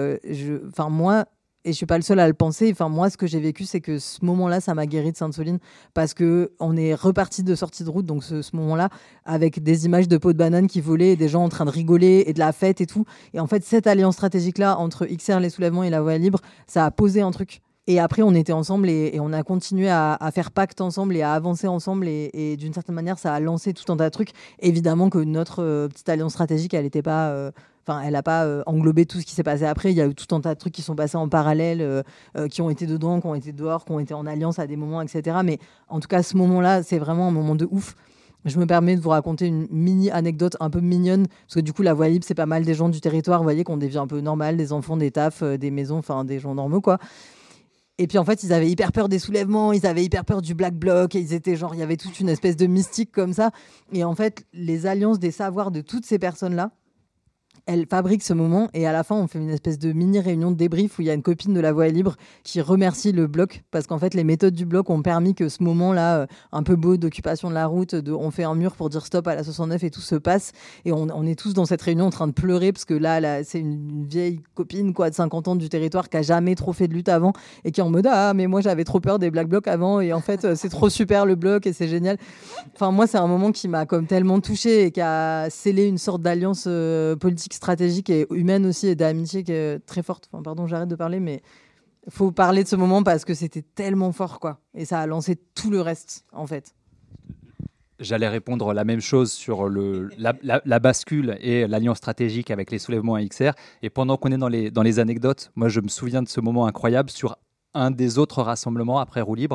moi... Et je suis pas le seul à le penser. Moi, ce que j'ai vécu, c'est que ce moment-là, ça m'a guéri de Sainte-Soline parce que on est reparti de sortie de route, donc ce moment-là, avec des images de pots de banane qui volaient, et des gens en train de rigoler et de la fête et tout. Et en fait, cette alliance stratégique-là entre XR, les soulèvements et la Voie libre, ça a posé un truc. Et après, on était ensemble et on a continué à faire pacte ensemble et à avancer ensemble. Et d'une certaine manière, ça a lancé tout un tas de trucs. Évidemment que notre petite alliance stratégique, elle n'était pas Enfin, elle n'a pas englobé tout ce qui s'est passé après. Il y a eu tout un tas de trucs qui sont passés en parallèle, qui ont été dedans, qui ont été dehors, qui ont été en alliance à des moments, etc. Mais en tout cas, ce moment-là, c'est vraiment un moment de ouf. Je me permets de vous raconter une mini-anecdote un peu mignonne, parce que du coup, la voie libre, c'est pas mal des gens du territoire, vous voyez, qu'on devient un peu normal, des enfants, des tafs, des maisons, enfin, des gens normaux, quoi. Et puis, en fait, ils avaient hyper peur des soulèvements, ils avaient hyper peur du Black Bloc, et ils étaient genre, il y avait toute une espèce de mystique comme ça. Et en fait, les alliances des savoirs de toutes ces personnes-là, elle fabrique ce moment et à la fin on fait une espèce de mini réunion de débrief où il y a une copine de la Voie libre qui remercie le bloc parce qu'en fait les méthodes du bloc ont permis que ce moment-là un peu beau d'occupation de la route, on fait un mur pour dire stop à la 69 et tout se passe et on est tous dans cette réunion en train de pleurer parce que là c'est une vieille copine quoi de 50 ans du territoire qui a jamais trop fait de lutte avant et qui est en mode ah mais moi j'avais trop peur des Black Blocs avant et en fait c'est trop super le bloc et c'est génial. Enfin moi c'est un moment qui m'a comme tellement touchée et qui a scellé une sorte d'alliance politique stratégique et humaine aussi et d'amitié qui est très forte. Enfin, pardon, j'arrête de parler, mais il faut parler de ce moment parce que c'était tellement fort, quoi. Et ça a lancé tout le reste, en fait. J'allais répondre la même chose sur la bascule et l'alliance stratégique avec les soulèvements à XR. Et pendant qu'on est dans les anecdotes, moi, je me souviens de ce moment incroyable sur un des autres rassemblements après Roue Libre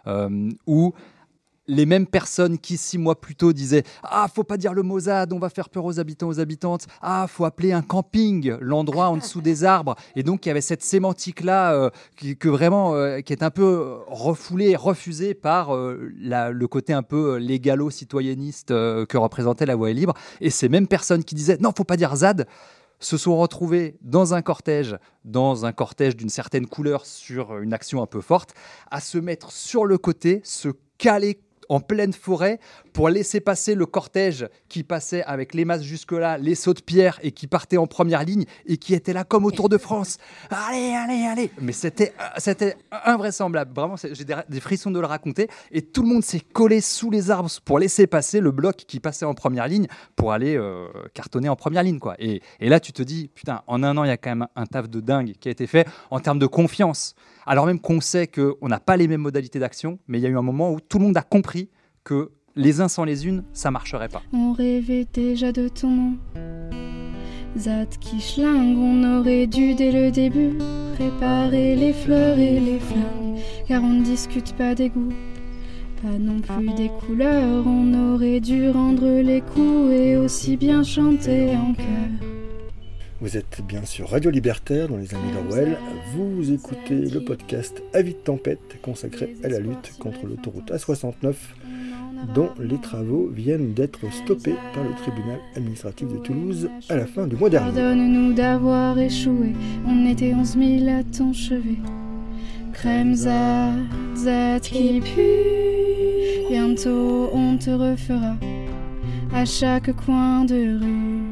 où les mêmes personnes qui 6 mois plus tôt disaient « Ah, faut pas dire le mot ZAD, on va faire peur aux habitants, aux habitantes. Ah, faut appeler un camping, l'endroit en dessous des arbres. » Et donc, il y avait cette sémantique-là qui est un peu refoulée, refusée par le côté un peu légalo-citoyenniste que représentait la Voie libre. Et ces mêmes personnes qui disaient « Non, faut pas dire ZAD », se sont retrouvés dans un cortège d'une certaine couleur sur une action un peu forte, à se mettre sur le côté, se caler en pleine forêt pour laisser passer le cortège qui passait avec les masses jusque-là, les sauts de pierre et qui partait en première ligne et qui était là comme au Tour de France. Allez, allez, allez. Mais c'était invraisemblable. Vraiment, j'ai des frissons de le raconter. Et tout le monde s'est collé sous les arbres pour laisser passer le bloc qui passait en première ligne pour aller cartonner en première ligne, quoi. Et là, tu te dis, putain, en un an, il y a quand même un taf de dingue qui a été fait en termes de confiance. Alors même qu'on sait qu'on n'a pas les mêmes modalités d'action, mais il y a eu un moment où tout le monde a compris que les uns sans les unes, ça marcherait pas. On rêvait déjà de ton nom, Zad qui schlingue, on aurait dû dès le début préparer les fleurs et les flingues, car on ne discute pas des goûts, pas non plus des couleurs, on aurait dû rendre les coups et aussi bien chanter en chœur. Vous êtes bien sûr Radio Libertaire dans les Amis d'Orwell. Vous écoutez le podcast Avis de tempête consacré à la lutte contre l'autoroute A69 dont les travaux viennent d'être stoppés par le tribunal administratif de Toulouse à la fin du mois dernier. Pardonne-nous d'avoir échoué, on était 11 000 à ton chevet. Crème Zad, Zad qui pue, bientôt on te refera à chaque coin de rue.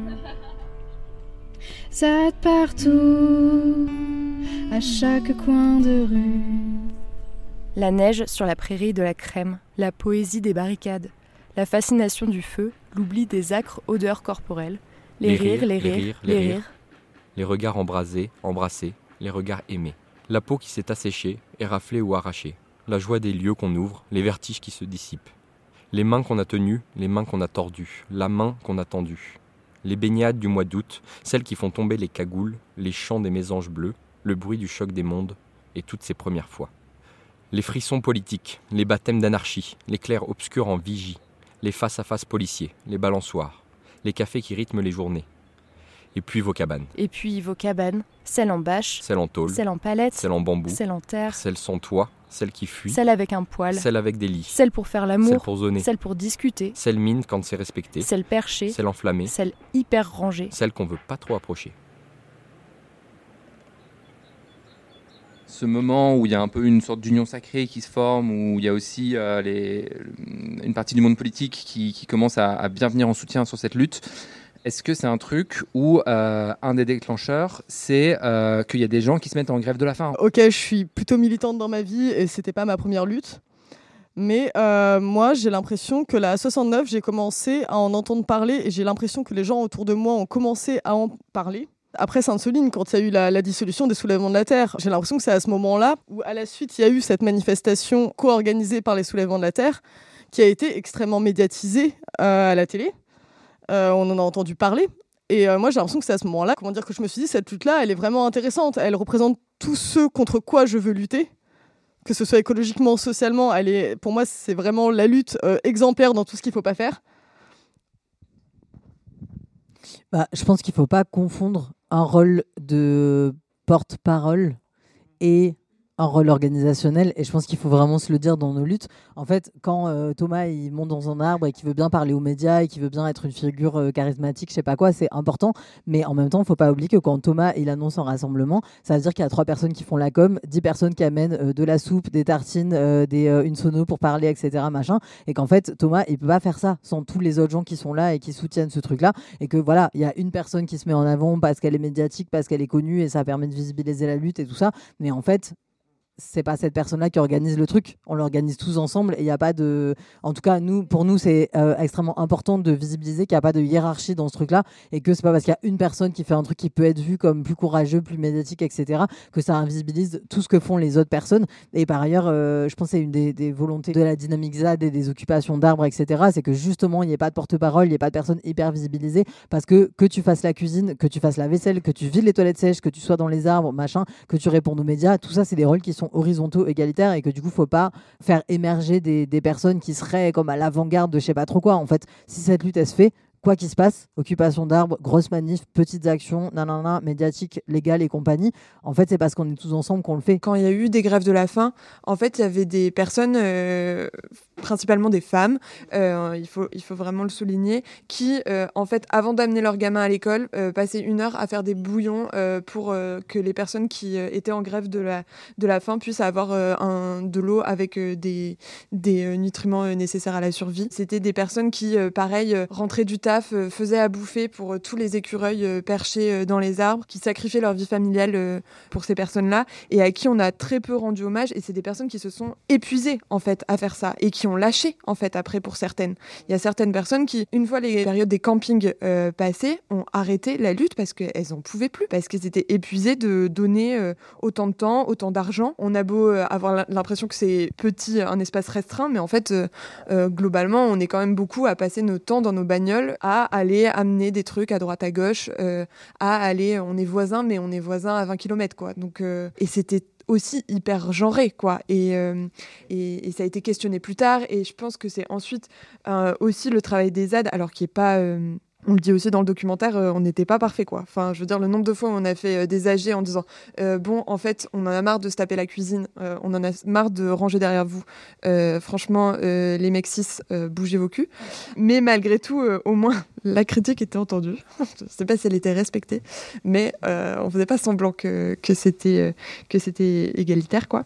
Zad partout, à chaque coin de rue. La neige sur la prairie de la Crème, la poésie des barricades, la fascination du feu, l'oubli des âcres odeurs corporelles, les rires. Les regards embrasés, embrassés, les regards aimés. La peau qui s'est asséchée, éraflée ou arrachée. La joie des lieux qu'on ouvre, les vertiges qui se dissipent. Les mains qu'on a tenues, les mains qu'on a tordues, la main qu'on a tendue. Les baignades du mois d'août, celles qui font tomber les cagoules, les chants des mésanges bleus, le bruit du choc des mondes et toutes ces premières fois. Les frissons politiques, les baptêmes d'anarchie, les clairs obscurs en vigie, les face-à-face policiers, les balançoires, les cafés qui rythment les journées. Et puis vos cabanes. Celles en bâche, celles en tôle, celles en palette, celles en bambou, celles en terre, celles sans toit, celles qui fuient, celles avec un poêle, celles avec des lits, celles pour faire l'amour, celles pour zoner, celles pour discuter, celles mines quand c'est respecté, celles perchées, celles enflammées, celles hyper rangées, celles qu'on veut pas trop approcher. Ce moment où il y a un peu une sorte d'union sacrée qui se forme, où il y a aussi une partie du monde politique qui commence à bien venir en soutien sur cette lutte. Est-ce que c'est un truc où un des déclencheurs, c'est qu'il y a des gens qui se mettent en grève de la faim ? Ok, je suis plutôt militante dans ma vie et c'était pas ma première lutte. Mais moi, j'ai l'impression que la 69, j'ai commencé à en entendre parler et j'ai l'impression que les gens autour de moi ont commencé à en parler. Après Sainte-Soline, quand il y a eu la dissolution des soulèvements de la Terre, j'ai l'impression que c'est à ce moment-là où, à la suite, il y a eu cette manifestation co-organisée par les soulèvements de la Terre qui a été extrêmement médiatisée à la télé. On en a entendu parler. Et moi, j'ai l'impression que c'est à ce moment-là, que je me suis dit, cette lutte-là, elle est vraiment intéressante. Elle représente tous ceux contre quoi je veux lutter, que ce soit écologiquement, socialement. Pour moi, c'est vraiment la lutte exemplaire dans tout ce qu'il ne faut pas faire. Je pense qu'il ne faut pas confondre un rôle de porte-parole et un rôle organisationnel, et je pense qu'il faut vraiment se le dire dans nos luttes. En fait, quand Thomas il monte dans un arbre et qu'il veut bien parler aux médias et qu'il veut bien être une figure charismatique, je sais pas quoi, c'est important, mais en même temps, il faut pas oublier que quand Thomas il annonce un rassemblement, ça veut dire qu'il y a 3 personnes qui font la com, 10 personnes qui amènent de la soupe, des tartines, une sono pour parler, etc. machin, et qu'en fait, Thomas il peut pas faire ça sans tous les autres gens qui sont là et qui soutiennent ce truc-là, et que voilà, il y a une personne qui se met en avant parce qu'elle est médiatique, parce qu'elle est connue, et ça permet de visibiliser la lutte et tout ça, mais en fait, c'est pas cette personne-là qui organise le truc. On l'organise tous ensemble et il n'y a pas de... En tout cas, pour nous, c'est extrêmement important de visibiliser qu'il n'y a pas de hiérarchie dans ce truc-là et que c'est pas parce qu'il y a une personne qui fait un truc qui peut être vu comme plus courageux, plus médiatique, etc., que ça invisibilise tout ce que font les autres personnes. Et par ailleurs, je pense que c'est une des volontés de la dynamique ZAD et des occupations d'arbres, etc., c'est que justement, il n'y ait pas de porte-parole, il n'y ait pas de personne hyper visibilisée, parce que tu fasses la cuisine, que tu fasses la vaisselle, que tu vides les toilettes sèches, que tu sois dans les arbres, machin, que tu répondes aux médias, tout ça, c'est des rôles qui sont horizontaux, égalitaires, et que du coup faut pas faire émerger des personnes qui seraient comme à l'avant-garde de je sais pas trop quoi. En fait, si cette lutte elle se fait, quoi qu'il se passe, occupation d'arbres, grosses manifs, petites actions, nanana, médiatiques, légales et compagnie, en fait, c'est parce qu'on est tous ensemble qu'on le fait. Quand il y a eu des grèves de la faim, en fait, il y avait des personnes, principalement des femmes, il faut vraiment le souligner, qui, en fait, avant d'amener leurs gamins à l'école, passaient 1 heure à faire des bouillons pour que les personnes qui étaient en grève de la faim puissent avoir de l'eau avec des nutriments nécessaires à la survie. C'était des personnes qui, pareil, rentraient du taf, faisaient à bouffer pour tous les écureuils perchés dans les arbres, qui sacrifiaient leur vie familiale pour ces personnes-là, et à qui on a très peu rendu hommage. Et c'est des personnes qui se sont épuisées, en fait, à faire ça, et qui ont lâché, en fait, après, pour certaines. Il y a certaines personnes qui, une fois les périodes des campings passées, ont arrêté la lutte parce qu'elles en pouvaient plus, parce qu'elles étaient épuisées de donner autant de temps, autant d'argent. On a beau avoir l'impression que c'est petit, un espace restreint, mais en fait, globalement, on est quand même beaucoup à passer notre temps dans nos bagnoles, à aller amener des trucs à droite à gauche, à aller, on est voisins, mais on est voisins à 20 km, quoi. Donc, et c'était aussi hyper genré, quoi. Et ça a été questionné plus tard, et je pense que c'est ensuite aussi le travail des ZAD, alors qui est pas... on le dit aussi dans le documentaire, on n'était pas parfait, quoi. Enfin, je veux dire, le nombre de fois où on a fait des AG en disant bon, en fait, on en a marre de se taper la cuisine, on en a marre de ranger derrière vous. Franchement, les mecs cis, bougez vos culs. Mais malgré tout, au moins, la critique était entendue. Je ne sais pas si elle était respectée, mais on ne faisait pas semblant que c'était égalitaire, quoi.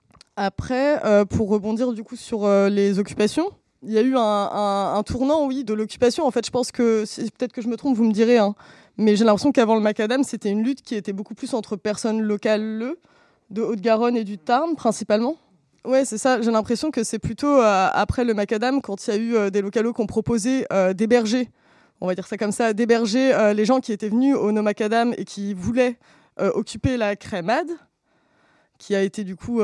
Après, pour rebondir du coup sur les occupations, il y a eu un tournant, oui, de l'occupation. En fait, je pense que, peut-être que je me trompe, vous me direz, hein, mais j'ai l'impression qu'avant le macadam, c'était une lutte qui était beaucoup plus entre personnes locales de Haute-Garonne et du Tarn, principalement. Ouais, c'est ça. J'ai l'impression que c'est plutôt après le macadam, quand il y a eu des localos qui ont proposé d'héberger, on va dire ça comme ça, d'héberger les gens qui étaient venus au No Macadam et qui voulaient occuper la crémade, qui a été du coup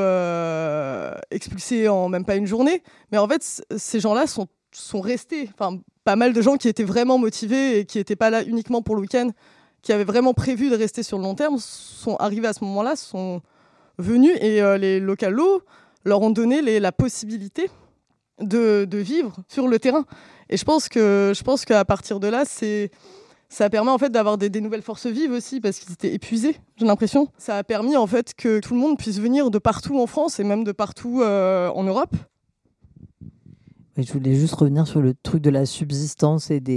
expulsé en même pas une journée. Mais en fait, ces gens-là sont restés. Enfin, pas mal de gens qui étaient vraiment motivés et qui n'étaient pas là uniquement pour le week-end, qui avaient vraiment prévu de rester sur le long terme, sont arrivés à ce moment-là, sont venus, et les localos leur ont donné la possibilité de vivre sur le terrain. Et je pense qu'à partir de là, ça permet en fait d'avoir des nouvelles forces vives aussi, parce qu'ils étaient épuisés, j'ai l'impression. Ça a permis en fait que tout le monde puisse venir de partout en France et même de partout en Europe. Et je voulais juste revenir sur le truc de la subsistance et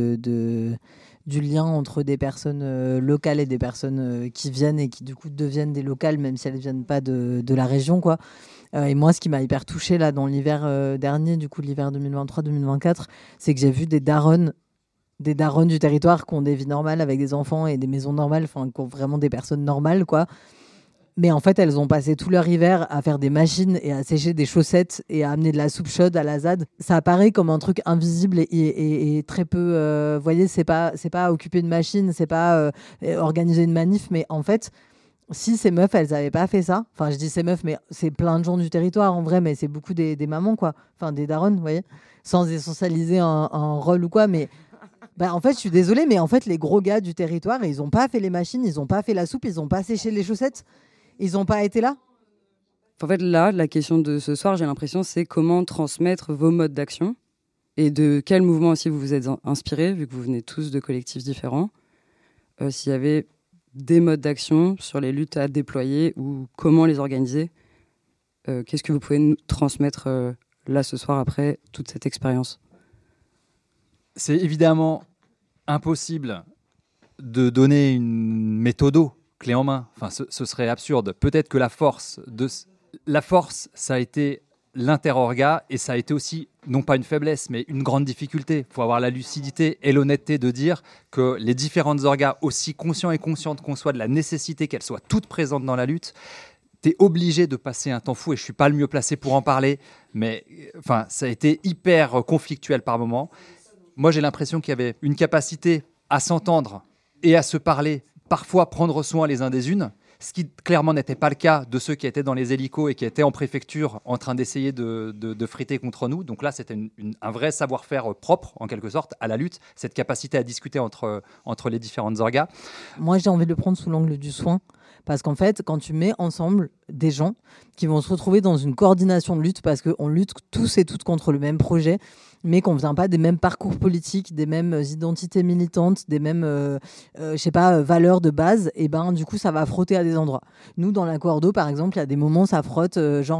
du lien entre des personnes locales et des personnes qui viennent et qui du coup deviennent des locales, même si elles ne viennent pas de la région, quoi. Et moi, ce qui m'a hyper touchée là, dans l'hiver dernier, du coup l'hiver 2023-2024, c'est que j'ai vu des daronnes du territoire qui ont des vies normales avec des enfants et des maisons normales, enfin qui ont vraiment des personnes normales, quoi. Mais en fait, elles ont passé tout leur hiver à faire des machines et à sécher des chaussettes et à amener de la soupe chaude à la ZAD. Ça apparaît comme un truc invisible et très peu... vous voyez, c'est pas occuper une machine, c'est pas organiser une manif, mais en fait, si ces meufs, elles avaient pas fait ça, enfin je dis ces meufs, mais c'est plein de gens du territoire en vrai, mais c'est beaucoup des mamans, quoi. Enfin des daronnes, vous voyez, sans essentialiser un rôle ou quoi, mais En fait, je suis désolée, mais en fait, les gros gars du territoire, ils n'ont pas fait les machines, ils n'ont pas fait la soupe, ils n'ont pas séché les chaussettes, ils n'ont pas été là. En fait, là, la question de ce soir, j'ai l'impression, c'est comment transmettre vos modes d'action et de quel mouvement aussi vous vous êtes inspirés, vu que vous venez tous de collectifs différents. S'il y avait des modes d'action sur les luttes à déployer ou comment les organiser, qu'est-ce que vous pouvez nous transmettre là ce soir après toute cette expérience ? C'est évidemment impossible de donner une méthodo clé en main. Enfin, ce serait absurde. Peut-être que la force, ça a été l'interorga et ça a été aussi, non pas une faiblesse, mais une grande difficulté. Il faut avoir la lucidité et l'honnêteté de dire que les différentes orgas, aussi conscients et conscientes qu'on soit de la nécessité qu'elles soient toutes présentes dans la lutte, t'es obligé de passer un temps fou, et je suis pas le mieux placé pour en parler, mais enfin, ça a été hyper conflictuel par moments. Moi, j'ai l'impression qu'il y avait une capacité à s'entendre et à se parler, parfois prendre soin les uns des unes, ce qui clairement n'était pas le cas de ceux qui étaient dans les hélicos et qui étaient en préfecture en train d'essayer de friter contre nous. Donc là, c'était un vrai savoir-faire propre, en quelque sorte, à la lutte, cette capacité à discuter entre les différentes orgas. Moi, j'ai envie de le prendre sous l'angle du soin. Parce qu'en fait, quand tu mets ensemble des gens qui vont se retrouver dans une coordination de lutte, parce qu'on lutte tous et toutes contre le même projet, mais qu'on ne vient pas des mêmes parcours politiques, des mêmes identités militantes, des mêmes valeurs de base, et ben du coup, ça va frotter à des endroits. Nous, dans la Coordo, par exemple, il y a des moments, ça frotte,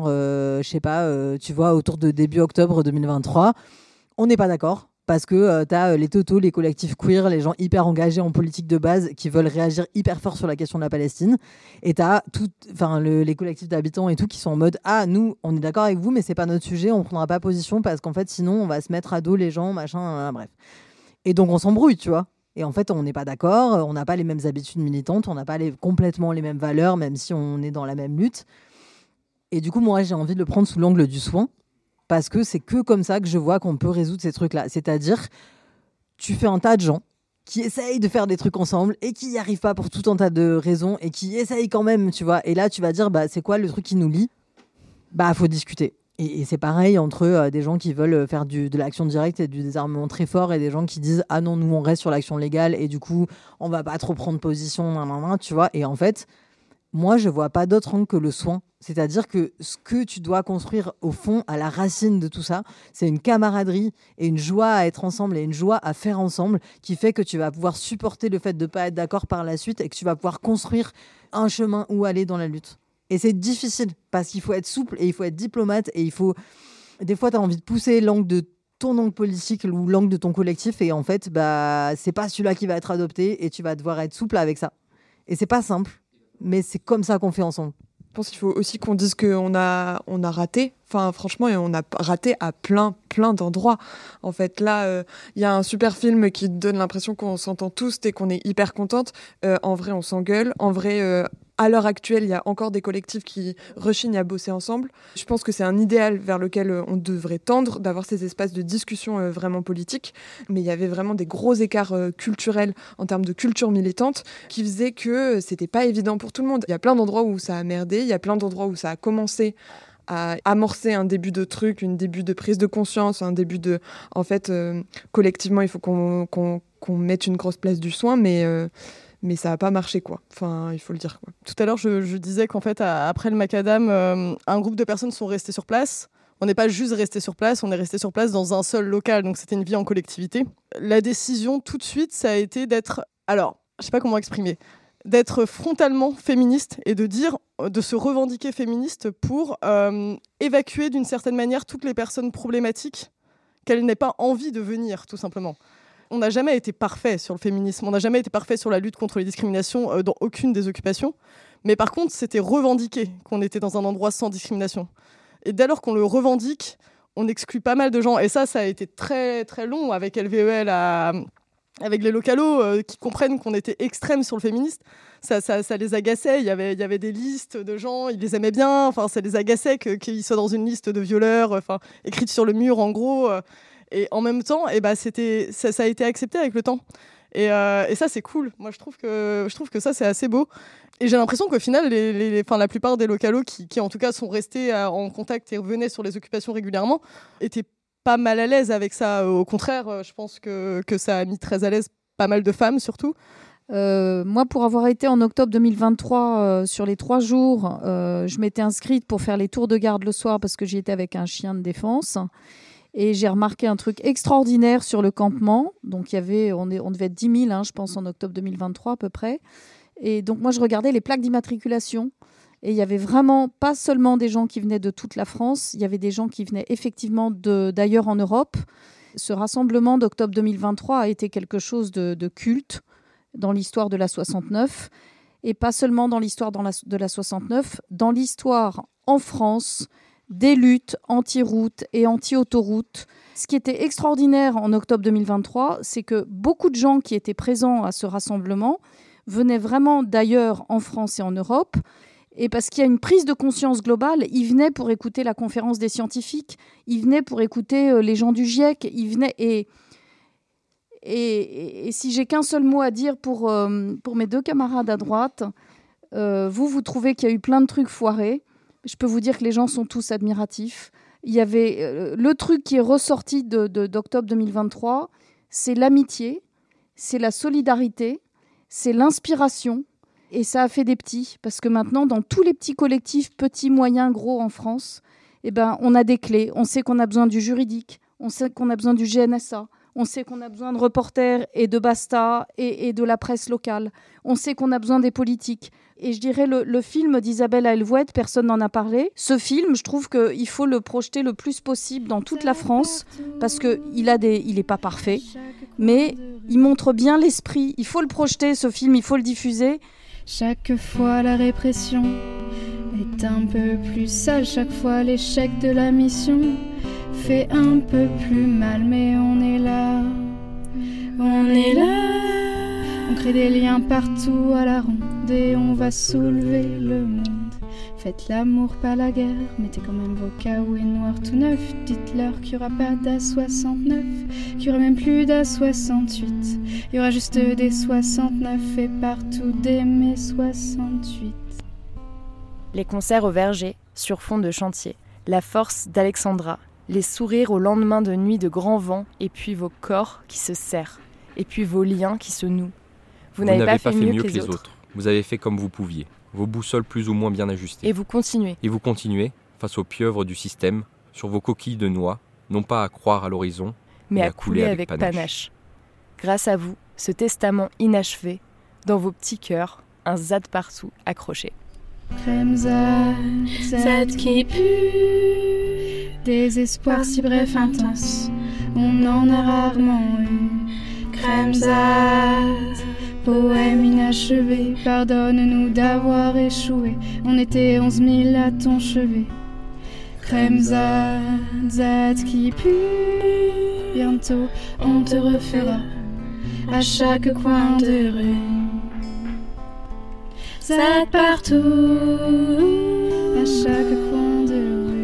tu vois, autour de début octobre 2023, on n'est pas d'accord. Parce que tu as les totos, les collectifs queer, les gens hyper engagés en politique de base qui veulent réagir hyper fort sur la question de la Palestine. Et tu as les collectifs d'habitants et tout qui sont en mode « Ah, nous, on est d'accord avec vous, mais c'est pas notre sujet, on prendra pas position parce qu'en fait, sinon, on va se mettre à dos les gens, machin, bref. » Et donc, on s'embrouille, tu vois. Et en fait, on n'est pas d'accord, on n'a pas les mêmes habitudes militantes, on n'a pas complètement les mêmes valeurs, même si on est dans la même lutte. Et du coup, moi, j'ai envie de le prendre sous l'angle du soin. Parce que c'est que comme ça que je vois qu'on peut résoudre ces trucs-là. C'est-à-dire, tu fais un tas de gens qui essayent de faire des trucs ensemble et qui n'y arrivent pas pour tout un tas de raisons et qui essayent quand même, tu vois. Et là, tu vas dire, c'est quoi le truc qui nous lie ? Faut discuter. Et c'est pareil entre des gens qui veulent faire de l'action directe et du désarmement très fort et des gens qui disent, ah non, nous, on reste sur l'action légale et du coup, on va pas trop prendre position, tu vois. Et en fait, moi, je vois pas d'autre angle que le soin. C'est-à-dire que ce que tu dois construire au fond, à la racine de tout ça, c'est une camaraderie et une joie à être ensemble et une joie à faire ensemble qui fait que tu vas pouvoir supporter le fait de ne pas être d'accord par la suite et que tu vas pouvoir construire un chemin où aller dans la lutte. Et c'est difficile parce qu'il faut être souple et il faut être diplomate et il faut... Des fois, tu as envie de pousser l'angle de ton angle politique ou l'angle de ton collectif et en fait, c'est pas celui-là qui va être adopté et tu vas devoir être souple avec ça. Et c'est pas simple, mais c'est comme ça qu'on fait ensemble. Je pense qu'il faut aussi qu'on dise qu'on a raté. Enfin, franchement, et on a raté à plein d'endroits. En fait, là, il y a un super film qui donne l'impression qu'on s'entend tous et qu'on est hyper contente. En vrai, on s'engueule. En vrai, à l'heure actuelle, il y a encore des collectifs qui rechignent à bosser ensemble. Je pense que c'est un idéal vers lequel on devrait tendre, d'avoir ces espaces de discussion vraiment politiques. Mais il y avait vraiment des gros écarts culturels en termes de culture militante qui faisaient que c'était pas évident pour tout le monde. Il y a plein d'endroits où ça a merdé, il y a plein d'endroits où ça a commencé à amorcer un début de truc, un début de prise de conscience, un début de... En fait, collectivement, il faut qu'on mette une grosse place du soin, mais ça n'a pas marché, quoi. Enfin, il faut le dire, quoi. Tout à l'heure, je disais qu'en fait, après le macadam, un groupe de personnes sont restées sur place. On n'est pas juste resté sur place, on est resté sur place dans un seul local, donc c'était une vie en collectivité. La décision, tout de suite, ça a été d'être... Alors, je ne sais pas comment exprimer. D'être frontalement féministe et de se revendiquer féministe pour évacuer d'une certaine manière toutes les personnes problématiques qu'elles n'aient pas envie de venir, tout simplement. On n'a jamais été parfait sur le féminisme, on n'a jamais été parfait sur la lutte contre les discriminations dans aucune des occupations, mais par contre, c'était revendiqué qu'on était dans un endroit sans discrimination. Et dès lors qu'on le revendique, on exclut pas mal de gens. Et ça a été très, très long avec LVEL avec les localos qui comprennent qu'on était extrêmes sur le féministe, ça les agaçait. Il y avait des listes de gens, ils les aimaient bien. Enfin, ça les agaçait qu'ils soient dans une liste de violeurs, écrite sur le mur en gros. Et en même temps, ça a été accepté avec le temps. Et ça, c'est cool. Moi, je trouve que ça, c'est assez beau. Et j'ai l'impression qu'au final, la plupart des localos qui en tout cas sont restés en contact et revenaient sur les occupations régulièrement, étaient pas mal à l'aise avec ça. Au contraire, je pense que ça a mis très à l'aise pas mal de femmes, surtout. Moi, pour avoir été en octobre 2023 sur les 3 jours, je m'étais inscrite pour faire les tours de garde le soir parce que j'y étais avec un chien de défense. Et j'ai remarqué un truc extraordinaire sur le campement. Donc, on devait être 10 000, je pense, en octobre 2023 à peu près. Et donc, moi, je regardais les plaques d'immatriculation. Et il y avait vraiment pas seulement des gens qui venaient de toute la France, il y avait des gens qui venaient effectivement d'ailleurs en Europe. Ce rassemblement d'octobre 2023 a été quelque chose de culte dans l'histoire de la 69. Et pas seulement dans l'histoire de la 69, dans l'histoire en France des luttes anti-routes et anti-autoroutes. Ce qui était extraordinaire en octobre 2023, c'est que beaucoup de gens qui étaient présents à ce rassemblement venaient vraiment d'ailleurs en France et en Europe. Et parce qu'il y a une prise de conscience globale, ils venaient pour écouter la conférence des scientifiques, ils venaient pour écouter les gens du GIEC, ils venaient et si j'ai qu'un seul mot à dire pour mes 2 camarades à droite, vous trouvez qu'il y a eu plein de trucs foirés. Je peux vous dire que les gens sont tous admiratifs. Il y avait le truc qui est ressorti d'octobre 2023, c'est l'amitié, c'est la solidarité, c'est l'inspiration. Et ça a fait des petits, parce que maintenant, dans tous les petits collectifs, petits, moyens, gros en France, on a des clés. On sait qu'on a besoin du juridique, on sait qu'on a besoin du GNSA, on sait qu'on a besoin de reporters et de Basta et de la presse locale. On sait qu'on a besoin des politiques. Et je dirais le film d'Isabelle Aelvoet, personne n'en a parlé. Ce film, je trouve qu'il faut le projeter le plus possible dans toute la France, parce qu'il n'est pas parfait, mais il montre bien l'esprit. Il faut le projeter, ce film, il faut le diffuser. Chaque fois la répression est un peu plus sale, chaque fois l'échec de la mission fait un peu plus mal, mais on est là, on crée des liens partout à la ronde et on va soulever le monde. Faites l'amour, pas la guerre, mettez quand même vos caouets noirs tout neufs. Dites-leur qu'il n'y aura pas d'A69, qu'il n'y aura même plus d'A68. Il y aura juste des 69 et partout des mai 68. Les concerts au Verger, sur fond de chantier. La force d'Alexandra. Les sourires au lendemain de nuit de grand vent. Et puis vos corps qui se serrent. Et puis vos liens qui se nouent. Vous n'avez pas fait mieux que les autres. Vous avez fait comme vous pouviez. Vos boussoles plus ou moins bien ajustées. Et vous continuez. Et vous continuez, face aux pieuvres du système, sur vos coquilles de noix, non pas à croire à l'horizon, mais à couler avec panache. Grâce à vous, ce testament inachevé, dans vos petits cœurs, un ZAD partout accroché. Crème ZAD qui pue, des espoirs si brefs, intenses, on en a rarement eu. Crème ZAD, poème inachevé, pardonne-nous d'avoir échoué, on était 11 000 à ton chevet. Crème ZAD qui pue, bientôt on te refera à chaque coin de rue. ZAD partout, à chaque coin de rue.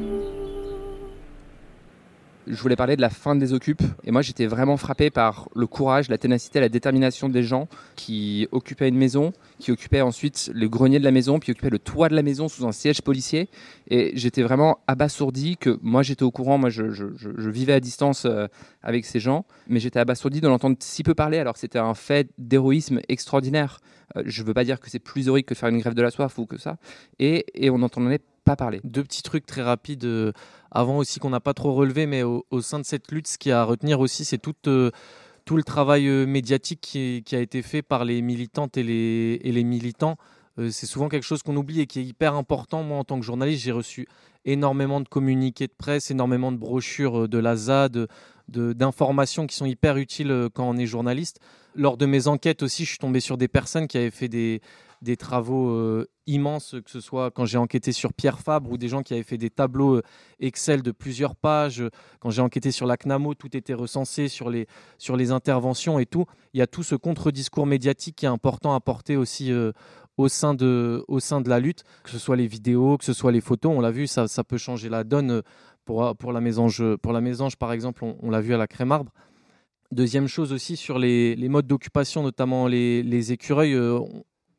Je voulais parler de la fin des Occupes. Et moi, j'étais vraiment frappé par le courage, la ténacité, la détermination des gens qui occupaient une maison, qui occupaient ensuite le grenier de la maison, puis occupaient le toit de la maison sous un siège policier. Et j'étais vraiment abasourdi que moi, j'étais au courant. Moi, je vivais à distance avec ces gens. Mais j'étais abasourdi de l'entendre si peu parler, alors que c'était un fait d'héroïsme extraordinaire. Je ne veux pas dire que c'est plus héroïque que de faire une grève de la soif ou que ça. Et on n'entendait pas parler. 2 petits trucs très rapides avant aussi qu'on n'a pas trop relevé, mais au sein de cette lutte, ce qu'il y a à retenir aussi, c'est tout le travail médiatique qui a été fait par les militantes et les militants. C'est souvent quelque chose qu'on oublie et qui est hyper important. Moi, en tant que journaliste, j'ai reçu énormément de communiqués de presse, énormément de brochures de la ZAD, d'informations qui sont hyper utiles quand on est journaliste. Lors de mes enquêtes aussi, je suis tombé sur des personnes qui avaient fait des travaux immenses, que ce soit quand j'ai enquêté sur Pierre Fabre ou des gens qui avaient fait des tableaux Excel de plusieurs pages. Quand j'ai enquêté sur la CNAMO, tout était recensé sur les interventions et tout. Il y a tout ce contre-discours médiatique qui est important à porter aussi au sein de la lutte, que ce soit les vidéos, que ce soit les photos. On l'a vu, ça peut changer la donne pour la mésange. Pour la mésange, par exemple, on l'a vu à la Crème Arbre. Deuxième chose aussi sur les modes d'occupation, notamment les écureuils.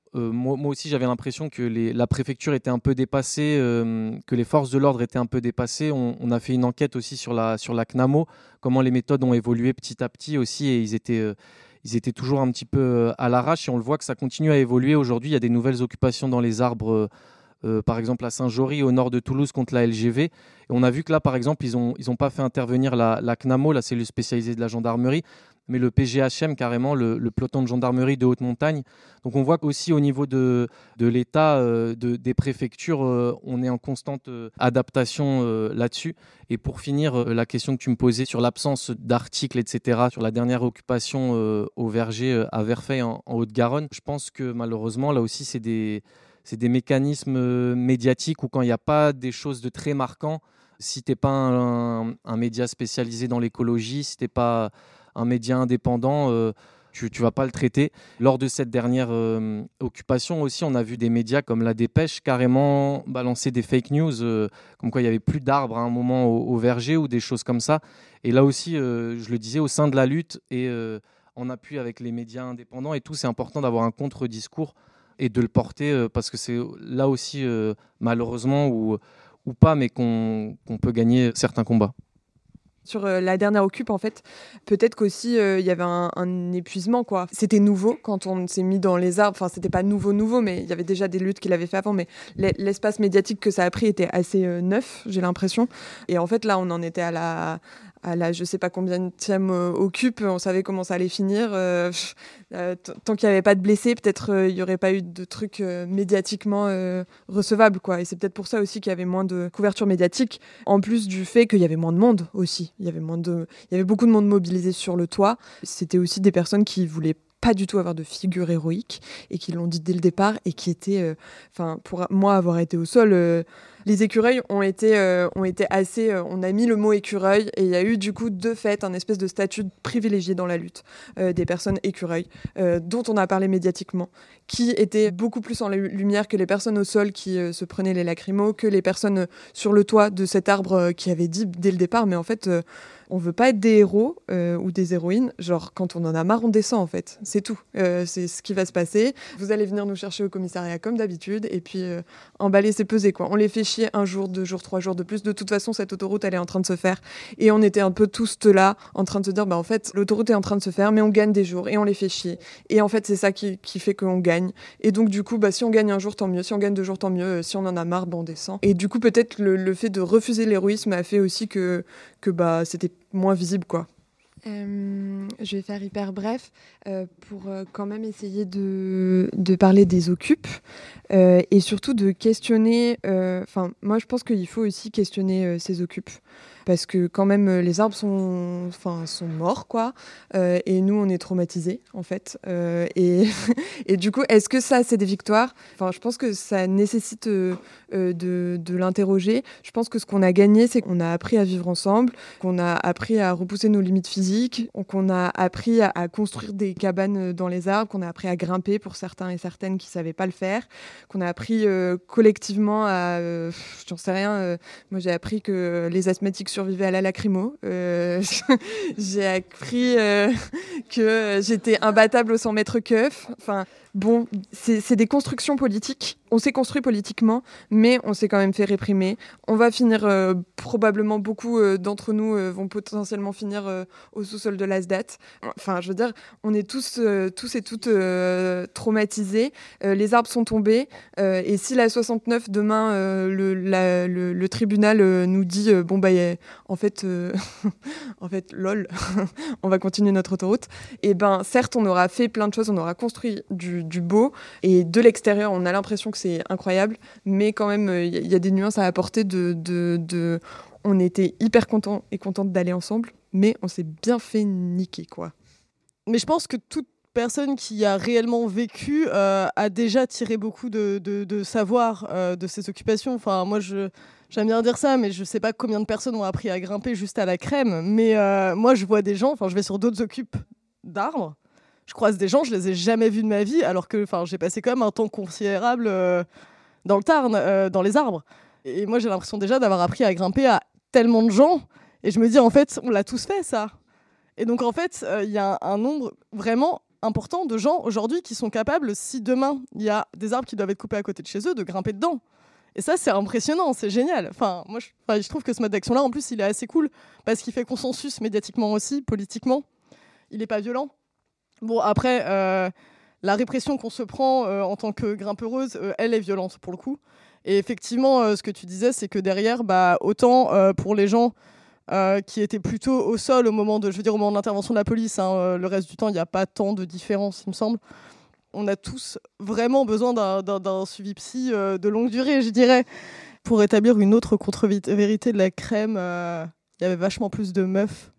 moi aussi j'avais l'impression que la préfecture était un peu dépassée, que les forces de l'ordre étaient un peu dépassées. On a fait une enquête aussi sur la CNAMO, comment les méthodes ont évolué petit à petit aussi, et ils étaient toujours un petit peu à l'arrache, et on le voit que ça continue à évoluer. Aujourd'hui, il y a des nouvelles occupations dans les arbres, par exemple à Saint-Jory, au nord de Toulouse, contre la LGV. Et on a vu que là, par exemple, ils ont pas fait intervenir la CNAMO, la cellule spécialisée de la gendarmerie, mais le PGHM, carrément, le peloton de gendarmerie de haute montagne. Donc on voit qu'aussi au niveau de l'État, des préfectures, on est en constante adaptation là-dessus. Et pour finir, la question que tu me posais sur l'absence d'articles, etc., sur la dernière occupation au Verger à Verfeil en Haute-Garonne, je pense que malheureusement, là aussi, c'est des mécanismes médiatiques où quand il n'y a pas des choses de très marquant, si tu n'es pas un média spécialisé dans l'écologie, si tu n'es pas un média indépendant, tu ne vas pas le traiter. Lors de cette dernière occupation aussi, on a vu des médias comme La Dépêche carrément balancer des fake news, comme quoi il n'y avait plus d'arbres à un moment au Verger ou des choses comme ça. Et là aussi, je le disais, au sein de la lutte et en appui avec les médias indépendants et tout, c'est important d'avoir un contre-discours et de le porter parce que c'est là aussi, malheureusement, ou pas, mais qu'on peut gagner certains combats. Sur la dernière occupe, en fait, peut-être qu'aussi il y avait un épuisement, quoi. C'était nouveau quand on s'est mis dans les arbres. Enfin, c'était pas nouveau, mais il y avait déjà des luttes qu'il avait fait avant. Mais l'espace médiatique que ça a pris était assez neuf, j'ai l'impression. Et en fait, là, on en était à la je sais pas combienième occupe, on savait comment ça allait finir. Tant qu'il n'y avait pas de blessés, peut-être il n'y aurait pas eu de trucs médiatiquement recevables, quoi. Et c'est peut-être pour ça aussi qu'il y avait moins de couverture médiatique, en plus du fait qu'il y avait moins de monde aussi. Il y avait beaucoup de monde mobilisé sur le toit. C'était aussi des personnes qui voulaient pas du tout avoir de figure héroïque et qui l'ont dit dès le départ et qui étaient, pour moi avoir été au sol, les écureuils ont été assez, on a mis le mot écureuil et il y a eu du coup de fait un espèce de statut privilégié dans la lutte des personnes écureuils dont on a parlé médiatiquement, qui étaient beaucoup plus en lumière que les personnes au sol qui se prenaient les lacrymos, que les personnes sur le toit de cet arbre qui avaient dit dès le départ, mais en fait on veut pas être des héros ou des héroïnes, genre quand on en a marre on descend en fait, c'est tout, c'est ce qui va se passer, vous allez venir nous chercher au commissariat comme d'habitude et puis emballer c'est peser, quoi. On les fait chier 1 jour, 2 jours, 3 jours de plus, de toute façon cette autoroute elle est en train de se faire et on était un peu tous là en train de se dire en fait l'autoroute est en train de se faire mais on gagne des jours et on les fait chier et en fait c'est ça qui fait qu'on gagne et donc du coup si on gagne 1 jour tant mieux, si on gagne 2 jours tant mieux, si on en a marre on descend et du coup peut-être le fait de refuser l'héroïsme a fait aussi que c'était moins visible, quoi. Je vais faire hyper bref pour quand même essayer de parler des occupes et surtout de questionner. Moi, je pense qu'il faut aussi questionner ces occupes parce que quand même les arbres sont morts, quoi. Et nous, on est traumatisés en fait. Et du coup, est-ce que ça, c'est des victoires ? Je pense que ça nécessite de l'interroger. Je pense que ce qu'on a gagné, c'est qu'on a appris à vivre ensemble, qu'on a appris à repousser nos limites physiques, qu'on a appris à construire des cabanes dans les arbres, qu'on a appris à grimper pour certains et certaines qui ne savaient pas le faire, qu'on a appris collectivement à... j'en sais rien, moi j'ai appris que les asthmatiques survivaient à la lacrymo. J'ai appris que j'étais imbattable au 100 mètres keuf. Bon, c'est des constructions politiques. On s'est construit politiquement, mais on s'est quand même fait réprimer. On va finir, probablement beaucoup d'entre nous vont potentiellement finir au sous-sol de l'ASDAT. Je veux dire, on est tous et toutes traumatisés. Les arbres sont tombés. Et si la 69, demain, le tribunal nous dit en fait, lol, on va continuer notre autoroute. Et certes, on aura fait plein de choses, on aura construit du beau. Et de l'extérieur, on a l'impression que c'est incroyable. Mais quand même, il y a des nuances à apporter on était hyper contents et contentes d'aller ensemble, mais on s'est bien fait niquer, quoi. Mais je pense que toute personne qui a réellement vécu a déjà tiré beaucoup de savoir de ces occupations. Moi, j'aime bien dire ça, mais je sais pas combien de personnes ont appris à grimper juste à la crème. Mais moi, je vois des gens, je vais sur d'autres occupes d'arbres, je croise des gens, je les ai jamais vus de ma vie, alors que j'ai passé quand même un temps considérable dans le Tarn, dans les arbres. Et moi, j'ai l'impression déjà d'avoir appris à grimper à tellement de gens. Et je me dis, en fait, on l'a tous fait, ça. Et donc, en fait, il y a un nombre vraiment important de gens aujourd'hui qui sont capables, si demain il y a des arbres qui doivent être coupés à côté de chez eux, de grimper dedans. Et ça, c'est impressionnant, c'est génial. Enfin, moi, je trouve que ce mode d'action-là, en plus, il est assez cool parce qu'il fait consensus médiatiquement aussi, politiquement. Il n'est pas violent. Bon, après, la répression qu'on se prend en tant que grimpeuse, elle est violente pour le coup. Et effectivement, ce que tu disais, c'est que derrière, autant pour les gens qui étaient plutôt au sol au moment de l'intervention de la police, le reste du temps, il n'y a pas tant de différence, il me semble. On a tous vraiment besoin d'un suivi psy de longue durée, je dirais. Pour établir une autre contre-vérité de la crème, il y avait vachement plus de meufs.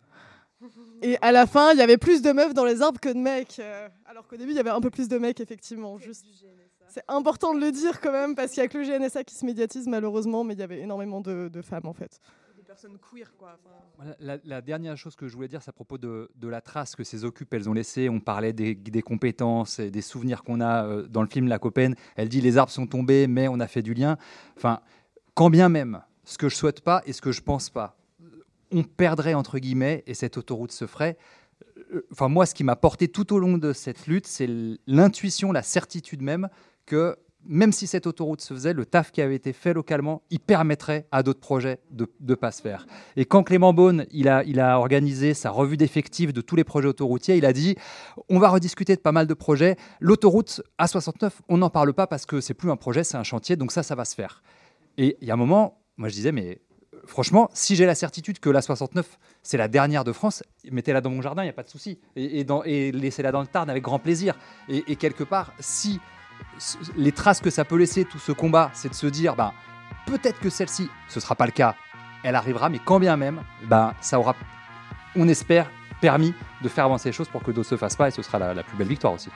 Et à la fin, il y avait plus de meufs dans les arbres que de mecs. Alors qu'au début, il y avait un peu plus de mecs, effectivement. C'est important de le dire quand même, parce qu'il n'y a que le GNSA qui se médiatise, malheureusement, mais il y avait énormément de femmes, en fait. De personnes queer, quoi. Voilà, la dernière chose que je voulais dire, c'est à propos de la trace que ces occupes, elles ont laissée. On parlait des compétences et des souvenirs qu'on a dans le film La Copaine. Elle dit « les arbres sont tombés, mais on a fait du lien ». Enfin, quand bien même, ce que je souhaite pas et ce que je pense pas, on perdrait, entre guillemets, et cette autoroute se ferait. Enfin, moi, ce qui m'a porté tout au long de cette lutte, c'est l'intuition, la certitude même que même si cette autoroute se faisait, le taf qui avait été fait localement, il permettrait à d'autres projets de ne pas se faire. Et quand Clément Beaune il a organisé sa revue d'effectifs de tous les projets autoroutiers, il a dit « on va rediscuter de pas mal de projets. L'autoroute A69, on n'en parle pas parce que c'est plus un projet, c'est un chantier, donc ça va se faire. » Et il y a un moment, moi je disais « mais franchement, si j'ai la certitude que l'A69, c'est la dernière de France, mettez-la dans mon jardin, il n'y a pas de souci. Et laissez-la dans le Tarn avec grand plaisir. Et quelque part, si les traces que ça peut laisser, tout ce combat, c'est de se dire, peut-être que celle-ci, ce ne sera pas le cas, elle arrivera, mais quand bien même, ça aura, on espère, permis de faire avancer les choses pour que d'autres ne se fassent pas, et ce sera la plus belle victoire aussi.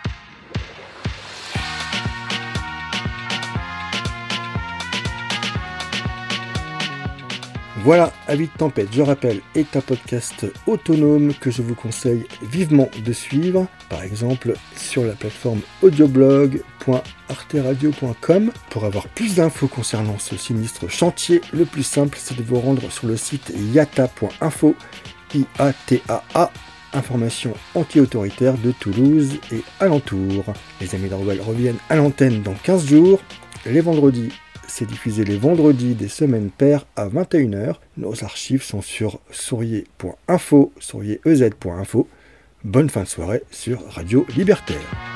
Voilà, Avis de tempête, je rappelle, est un podcast autonome que je vous conseille vivement de suivre, par exemple sur la plateforme audioblog.arteradio.com. Pour avoir plus d'infos concernant ce sinistre chantier, le plus simple, c'est de vous rendre sur le site iata.info, IATAA, information anti-autoritaire de Toulouse et alentour. Les Amis d'Orwell reviennent à l'antenne dans 15 jours, les vendredis. C'est diffusé les vendredis des semaines paires à 21h. Nos archives sont sur souriez.info, souriez-ez.info. Bonne fin de soirée sur Radio Libertaire.